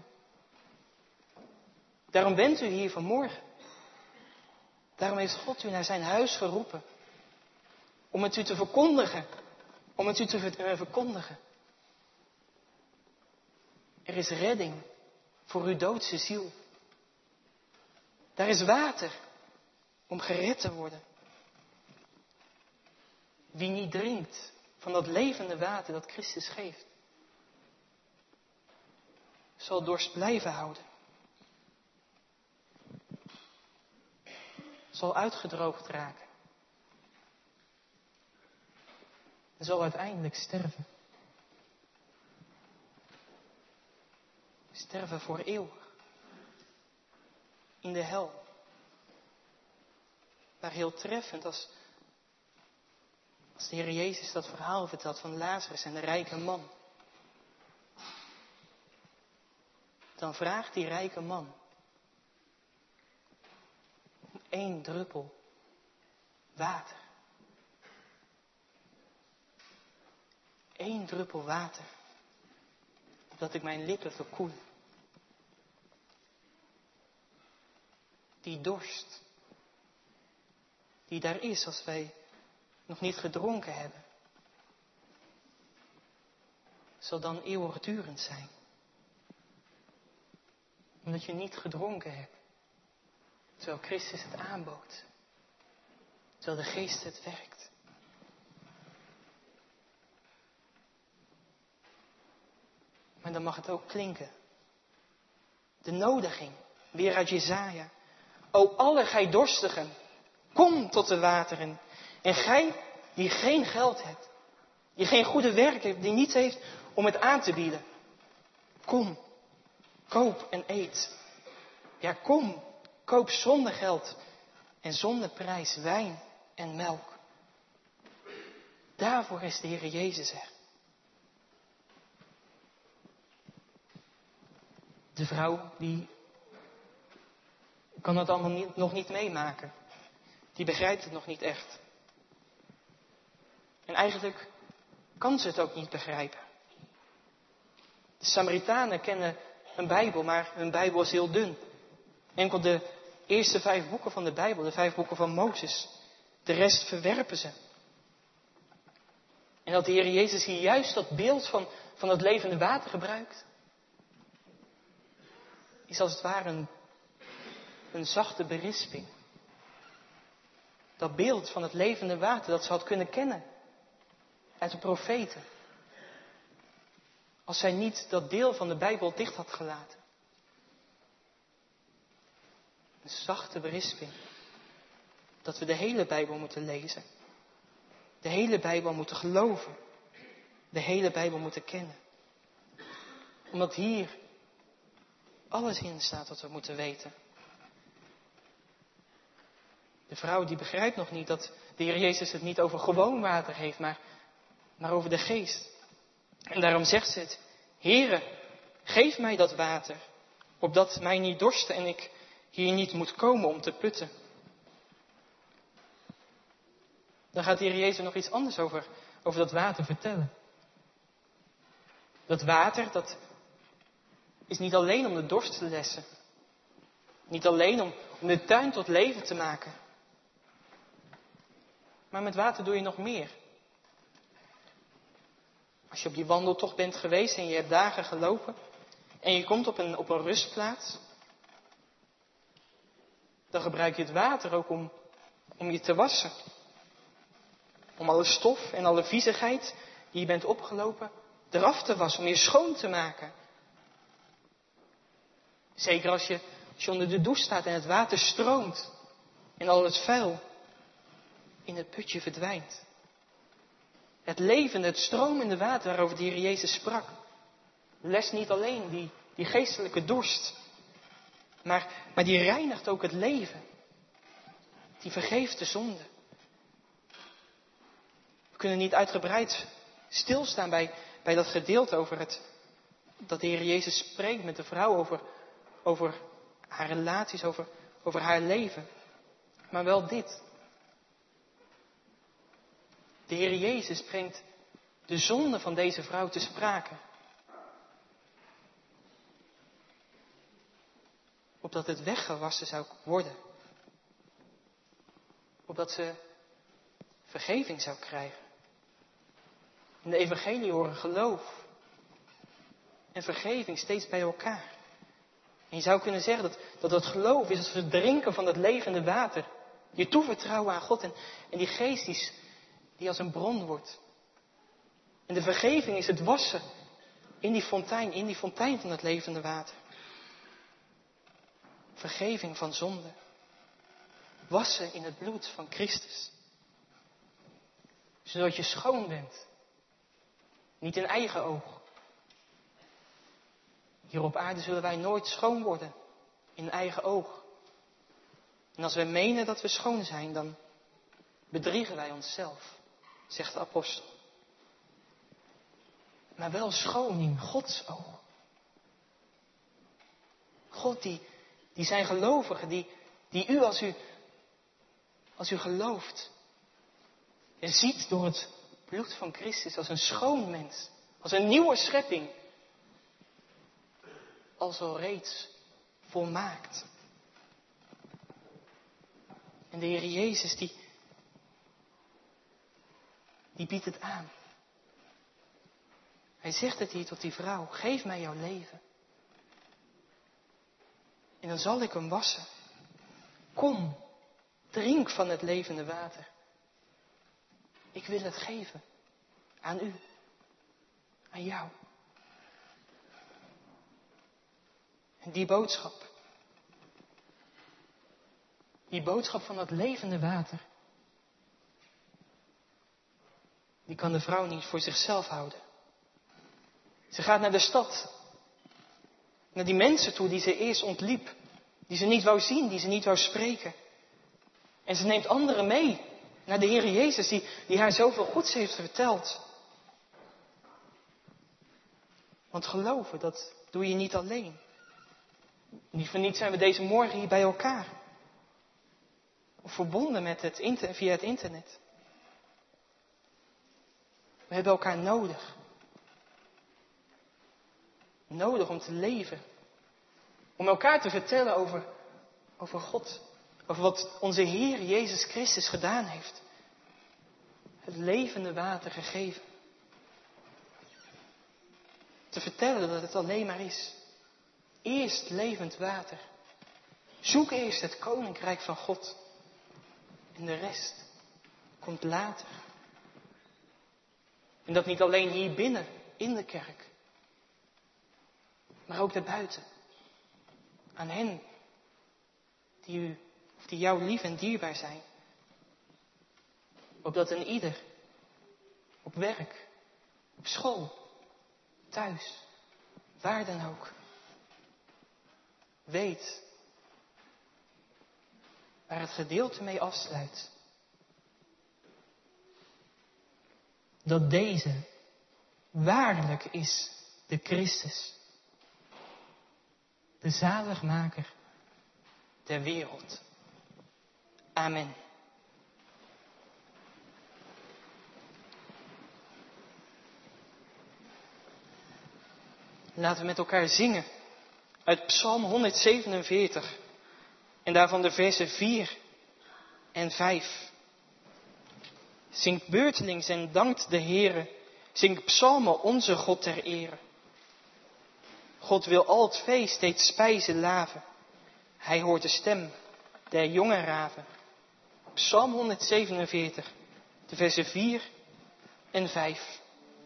Daarom bent u hier vanmorgen. Daarom heeft God u naar zijn huis geroepen. Om het u te verkondigen. Om het u te verkondigen. Er is redding voor uw doodse ziel. Daar is water om gered te worden. Wie niet drinkt van dat levende water dat Christus geeft, zal dorst blijven houden. Zal uitgedroogd raken. En zal uiteindelijk sterven. Sterven voor eeuwig. In de hel. Maar heel treffend als, als de Heer Jezus dat verhaal vertelt van Lazarus en de rijke man. Dan vraagt die rijke man om één druppel water. Eén druppel water. Opdat ik mijn lippen verkoel. Die dorst. Die daar is als wij nog niet gedronken hebben. Zal dan eeuwigdurend zijn. Omdat je niet gedronken hebt. Terwijl Christus het aanbood. Terwijl de Geest het werkt. Maar dan mag het ook klinken. De nodiging. Weer uit Jesaja. O alle gij dorstigen. Kom tot de wateren. En gij die geen geld hebt. Die geen goede werk heeft. Die niets heeft om het aan te bieden. Kom. Koop en eet. Ja, kom. Koop zonder geld. En zonder prijs wijn en melk. Daarvoor is de Heer Jezus er. De vrouw die kan dat allemaal niet, nog niet meemaken. Die begrijpt het nog niet echt. En eigenlijk kan ze het ook niet begrijpen. De Samaritanen kennen een Bijbel, maar hun Bijbel is heel dun. Enkel de eerste vijf boeken van de Bijbel, de vijf boeken van Mozes. De rest verwerpen ze. En dat de Heer Jezus hier juist dat beeld van, van het levende water gebruikt. Is als het ware een, een zachte berisping. Dat beeld van het levende water dat ze had kunnen kennen. Uit de profeten. Als zij niet dat deel van de Bijbel dicht had gelaten. Een zachte berisping. Dat we de hele Bijbel moeten lezen. De hele Bijbel moeten geloven. De hele Bijbel moeten kennen. Omdat hier alles in staat wat we moeten weten. De vrouw die begrijpt nog niet dat de Heer Jezus het niet over gewoon water heeft, maar, maar over de geest. En daarom zegt ze het. Heere, geef mij dat water, opdat mij niet dorsten en ik hier niet moet komen om te putten. dan gaat de Heer Jezus nog iets anders over, over dat water vertellen. Dat water, dat is niet alleen om de dorst te lessen. Niet alleen om, om de tuin tot leven te maken. Maar met water doe je nog meer. Als je op die wandeltocht bent geweest en je hebt dagen gelopen en je komt op een, op een rustplaats, dan gebruik je het water ook om, om je te wassen. Om alle stof en alle viezigheid die je bent opgelopen eraf te wassen, om je schoon te maken. Zeker als je, als je onder de douche staat en het water stroomt en al het vuil in het putje verdwijnt. Het levende, het stromende water waarover de Heer Jezus sprak, lest niet alleen die, die geestelijke dorst, maar, maar die reinigt ook het leven. Die vergeeft de zonde. We kunnen niet uitgebreid stilstaan bij, bij dat gedeelte over het, dat de Heer Jezus spreekt met de vrouw over, over haar relaties, over, over haar leven. Maar wel dit. De Heer Jezus brengt de zonde van deze vrouw te sprake. Opdat het weggewassen zou worden. Opdat ze vergeving zou krijgen. In de evangelie horen geloof en vergeving steeds bij elkaar. En je zou kunnen zeggen dat dat, dat geloof is het verdrinken van het levende water. Je toevertrouwen aan God en, en die geest die, die als een bron wordt. En de vergeving is het wassen in die fontein, in die fontein van het levende water. Vergeving van zonde. Wassen in het bloed van Christus. Zodat je schoon bent. Niet in eigen oog. Hier op aarde zullen wij nooit schoon worden. In eigen oog. En als wij menen dat we schoon zijn, dan bedriegen wij onszelf. Zegt de apostel. Maar wel schoon in Gods oog. God die, die zijn gelovigen, die, die u als u, als u gelooft, en ziet door het bloed van Christus als een schoon mens, als een nieuwe schepping, als al reeds volmaakt. En de Heer Jezus die, die biedt het aan. Hij zegt het hier tot die vrouw, geef mij jouw leven. En dan zal ik hem wassen. Kom, drink van het levende water. Ik wil het geven. Aan u. Aan jou. En die boodschap. Die boodschap van dat levende water. Die kan de vrouw niet voor zichzelf houden. Ze gaat naar de stad. Naar die mensen toe die ze eerst ontliep. Die ze niet wou zien, die ze niet wou spreken. En ze neemt anderen mee. Naar de Heer Jezus die, die haar zoveel goeds heeft verteld. Want geloven, dat doe je niet alleen. Niet voor niets zijn we deze morgen hier bij elkaar. Of verbonden met het inter- via het internet. We hebben elkaar nodig. Nodig om te leven. Om elkaar te vertellen over, over God. Over wat onze Heer Jezus Christus gedaan heeft. Het levende water gegeven. Te vertellen dat het alleen maar is. Eerst levend water. Zoek eerst het koninkrijk van God. En de rest komt later. En dat niet alleen hier binnen, in de kerk. Maar ook daarbuiten. Aan hen die u, of die jou lief en dierbaar zijn. Opdat een ieder, op werk, op school, thuis, waar dan ook, weet waar het gedeelte mee afsluit. Dat deze waarlijk is de Christus. De zaligmaker der wereld. Amen. Laten we met elkaar zingen uit Psalm honderdzevenenveertig en daarvan de versen vier en vijf. Zingt beurtelings en dankt de Heere, zingt psalmen onze God ter ere. God wil al het vee steeds spijzen laven, hij hoort de stem der jonge raven. Psalm honderdzevenenveertig, de versen vier en vijf.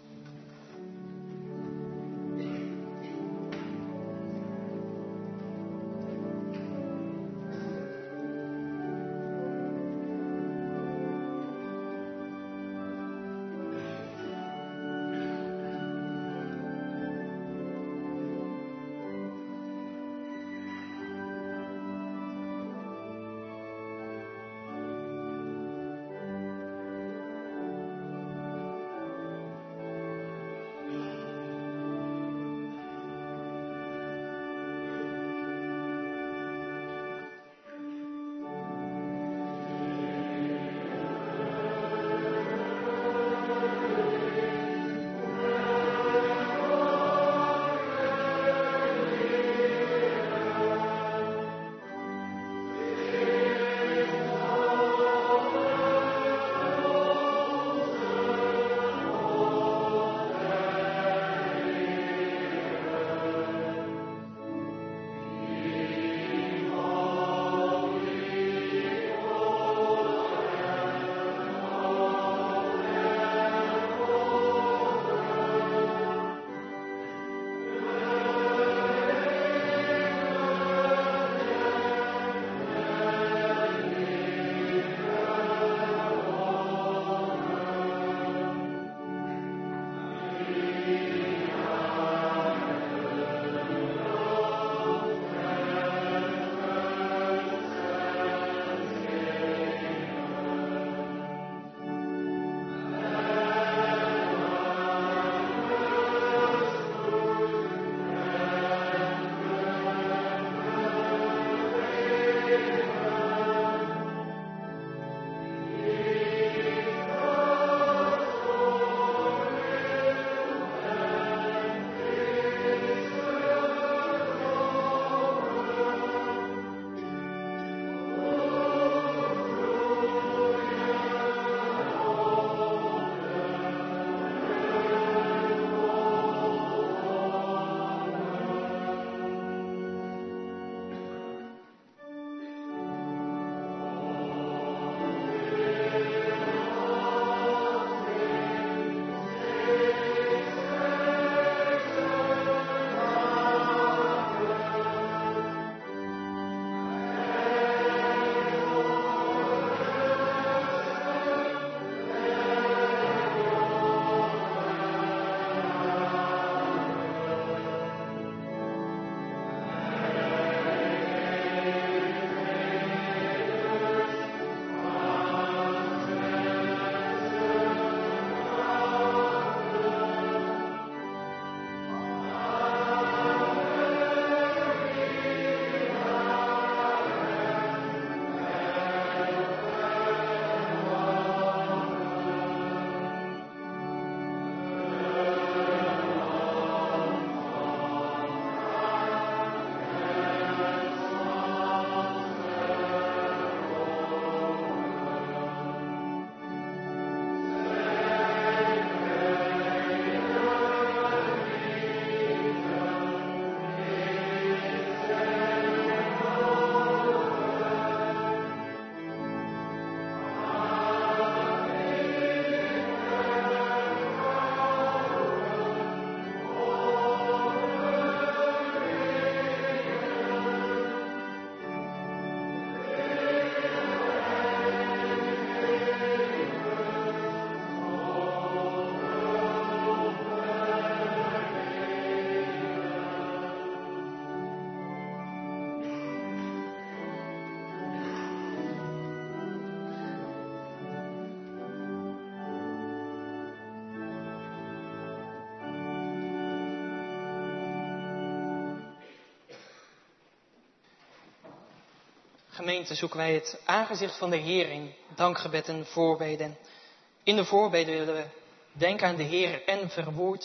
Gemeente, zoeken wij het aangezicht van de Heer in dankgebed en voorbeden. In de voorbeden willen we denken aan de Heer en verwoord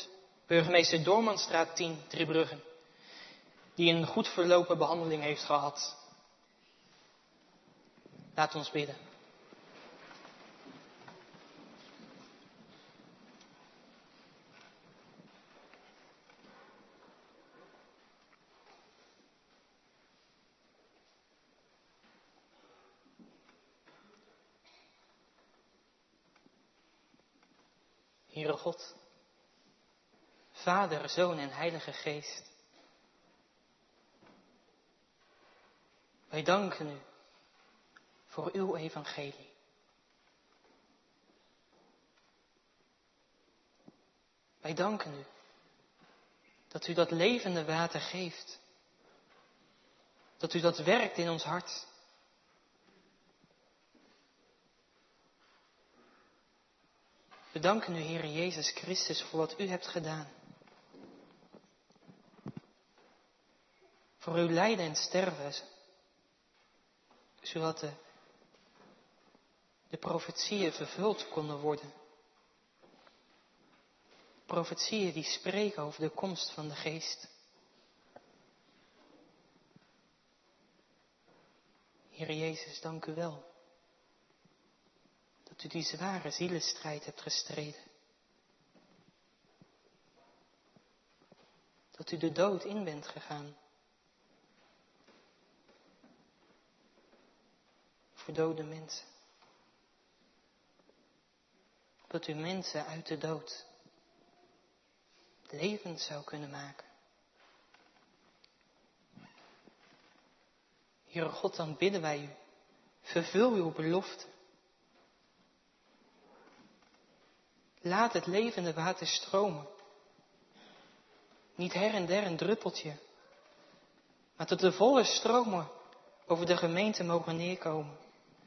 Burgemeester Doormanstraat tien, Driebruggen, die een goed verlopen behandeling heeft gehad. Laat ons bidden. Heere God, Vader, Zoon en Heilige Geest, wij danken u voor uw evangelie. Wij danken u dat u dat levende water geeft, dat u dat werkt in ons hart. We danken u, Heere Jezus Christus, voor wat u hebt gedaan. Voor uw lijden en sterven, zodat de, de profetieën vervuld konden worden. Profetieën die spreken over de komst van de Geest. Heere Jezus, dank u wel. Dat u die zware zielenstrijd hebt gestreden. Dat u de dood in bent gegaan. Voor dode mensen. Dat u mensen uit de dood levend zou kunnen maken. Heere God, dan bidden wij u. Vervul uw belofte. Laat het levende water stromen. Niet her en der een druppeltje. Maar tot de volle stromen over de gemeente mogen neerkomen.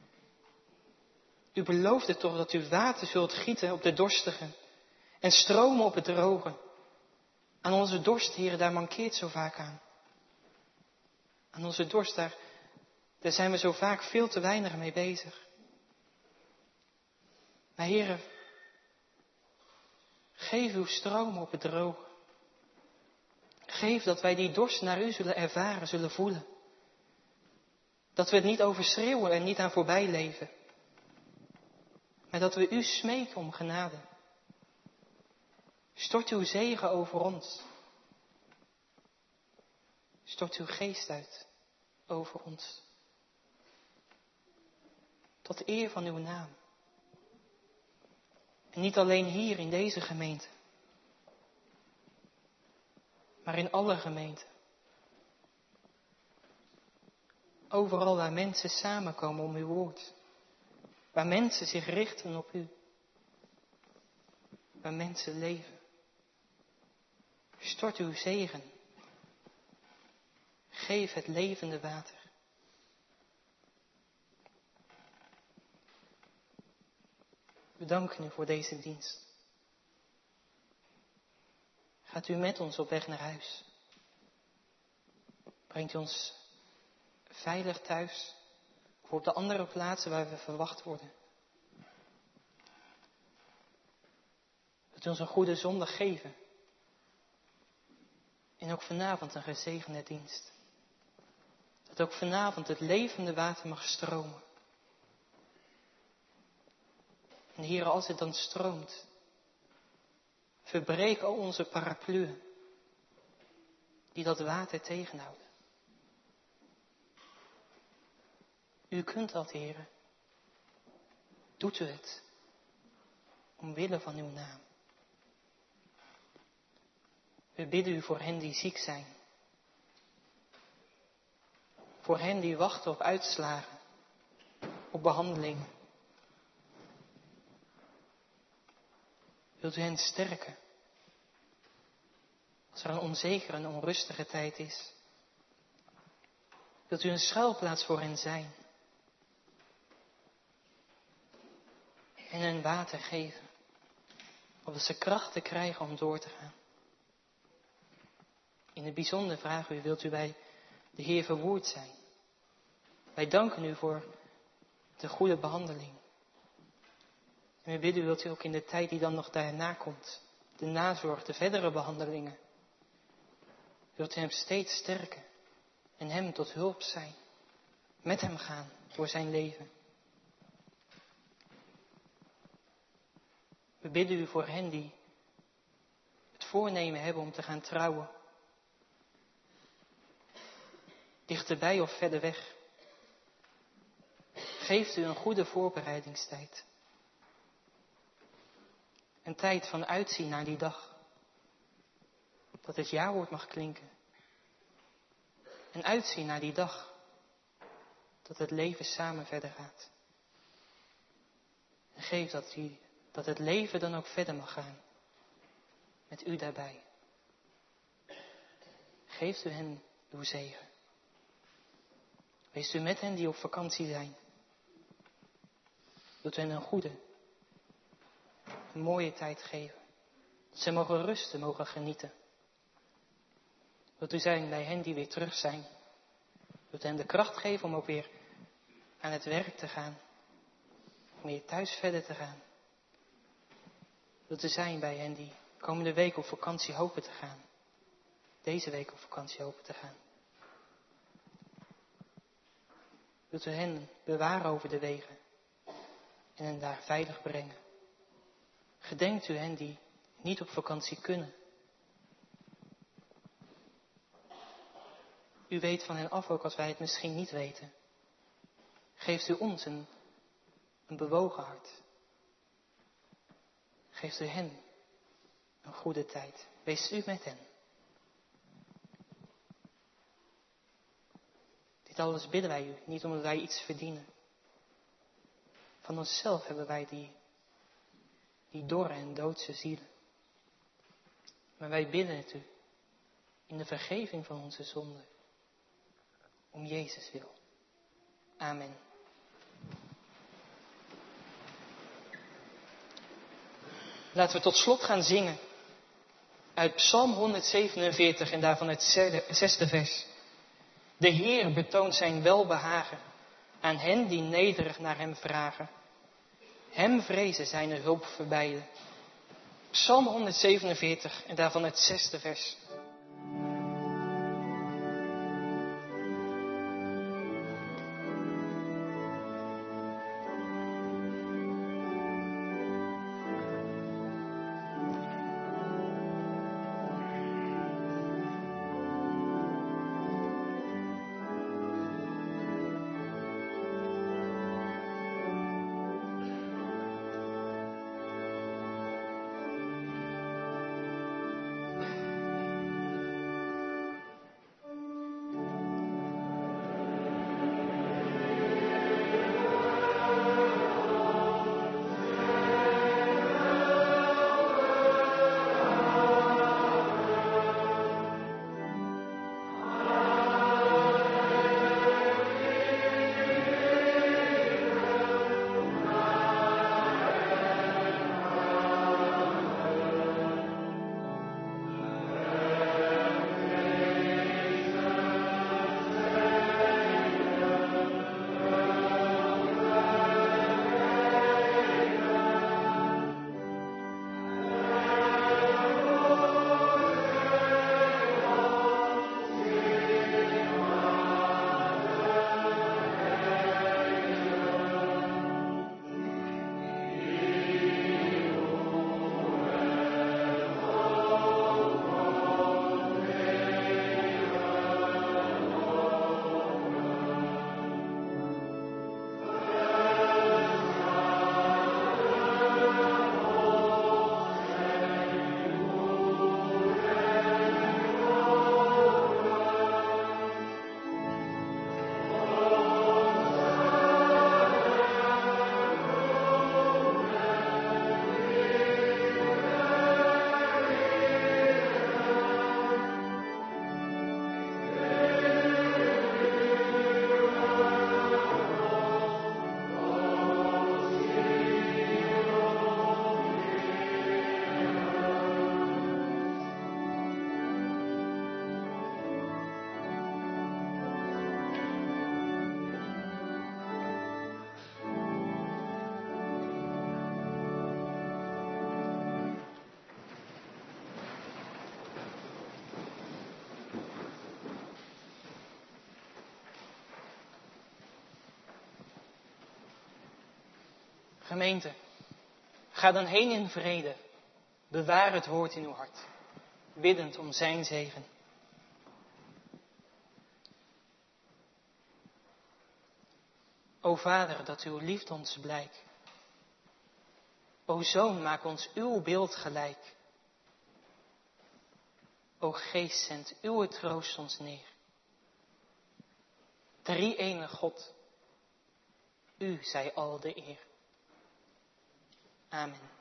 U beloofde toch dat u water zult gieten op de dorstigen. En stromen op het droge. Aan onze dorst, Heere, daar mankeert zo vaak aan. Aan onze dorst, daar, daar zijn we zo vaak veel te weinig mee bezig. Maar Heere, geef uw stroom op het droge. Geef dat wij die dorst naar u zullen ervaren, zullen voelen. Dat we het niet overschreeuwen en niet aan voorbij leven. Maar dat we u smeken om genade. Stort uw zegen over ons. Stort uw geest uit over ons. Tot eer van uw naam. En niet alleen hier in deze gemeente. Maar in alle gemeenten. Overal waar mensen samenkomen om uw woord. Waar mensen zich richten op u. Waar mensen leven. Stort uw zegen. Geef het levende water. We danken u voor deze dienst. Gaat u met ons op weg naar huis. Brengt u ons veilig thuis. Of op de andere plaatsen waar we verwacht worden. Dat u ons een goede zondag geven. En ook vanavond een gezegende dienst. Dat ook vanavond het levende water mag stromen. En Heere, als het dan stroomt, verbreek al onze parapluën die dat water tegenhouden. U kunt dat, Heere. Doet u het, omwille van uw naam. We bidden u voor hen die ziek zijn. Voor hen die wachten op uitslagen, op behandelingen. Wilt u hen sterken? Als er een onzekere en onrustige tijd is. Wilt u een schuilplaats voor hen zijn? En hen water geven. Opdat ze krachten krijgen om door te gaan. In het bijzonder vragen u, wilt u bij de Heer verwoord zijn? Wij danken u voor de goede behandeling. En we bidden u, wilt u ook in de tijd die dan nog daarna komt, de nazorg, de verdere behandelingen. Wilt u hem steeds sterken en hem tot hulp zijn. Met hem gaan door zijn leven. We bidden u voor hen die het voornemen hebben om te gaan trouwen. Dichterbij of verder weg. Geeft u een goede voorbereidingstijd. Een tijd van uitzien naar die dag. Dat het jawoord mag klinken. En uitzien naar die dag. Dat het leven samen verder gaat. En geef dat, die, dat het leven dan ook verder mag gaan. Met u daarbij. Geeft u hen uw zegen. Wees u met hen die op vakantie zijn. Wilt u hen een goede, een mooie tijd geven. Dat ze mogen rusten, mogen genieten. Wilt u zijn bij hen die weer terug zijn. Wilt u hen de kracht geven om ook weer aan het werk te gaan. Om weer thuis verder te gaan. Wilt u zijn bij hen die komende week op vakantie hopen te gaan. Deze week op vakantie hopen te gaan. Wilt u hen bewaren over de wegen. En hen daar veilig brengen. Gedenkt u hen die niet op vakantie kunnen. U weet van hen af ook als wij het misschien niet weten. Geeft u ons een, een bewogen hart. Geeft u hen een goede tijd. Wees u met hen. Dit alles bidden wij u, niet omdat wij iets verdienen. Van onszelf hebben wij die, die dorre en doodse zielen. Maar wij bidden het u in de vergeving van onze zonden. Om Jezus wil. Amen. Laten we tot slot gaan zingen. Uit Psalm honderdzevenenveertig en daarvan het zesde vers. De Heer betoont zijn welbehagen aan hen die nederig naar hem vragen. Hem vrezen zijn er hulp verbijden. Psalm honderdzevenenveertig en daarvan het zesde vers. Gemeente, ga dan heen in vrede. Bewaar het woord in uw hart, biddend om zijn zegen. O Vader, dat uw liefde ons blijk. O Zoon, maak ons uw beeld gelijk. O Geest, zend uw troost ons neer. Drie-enige God, u zij al de eer. Amen.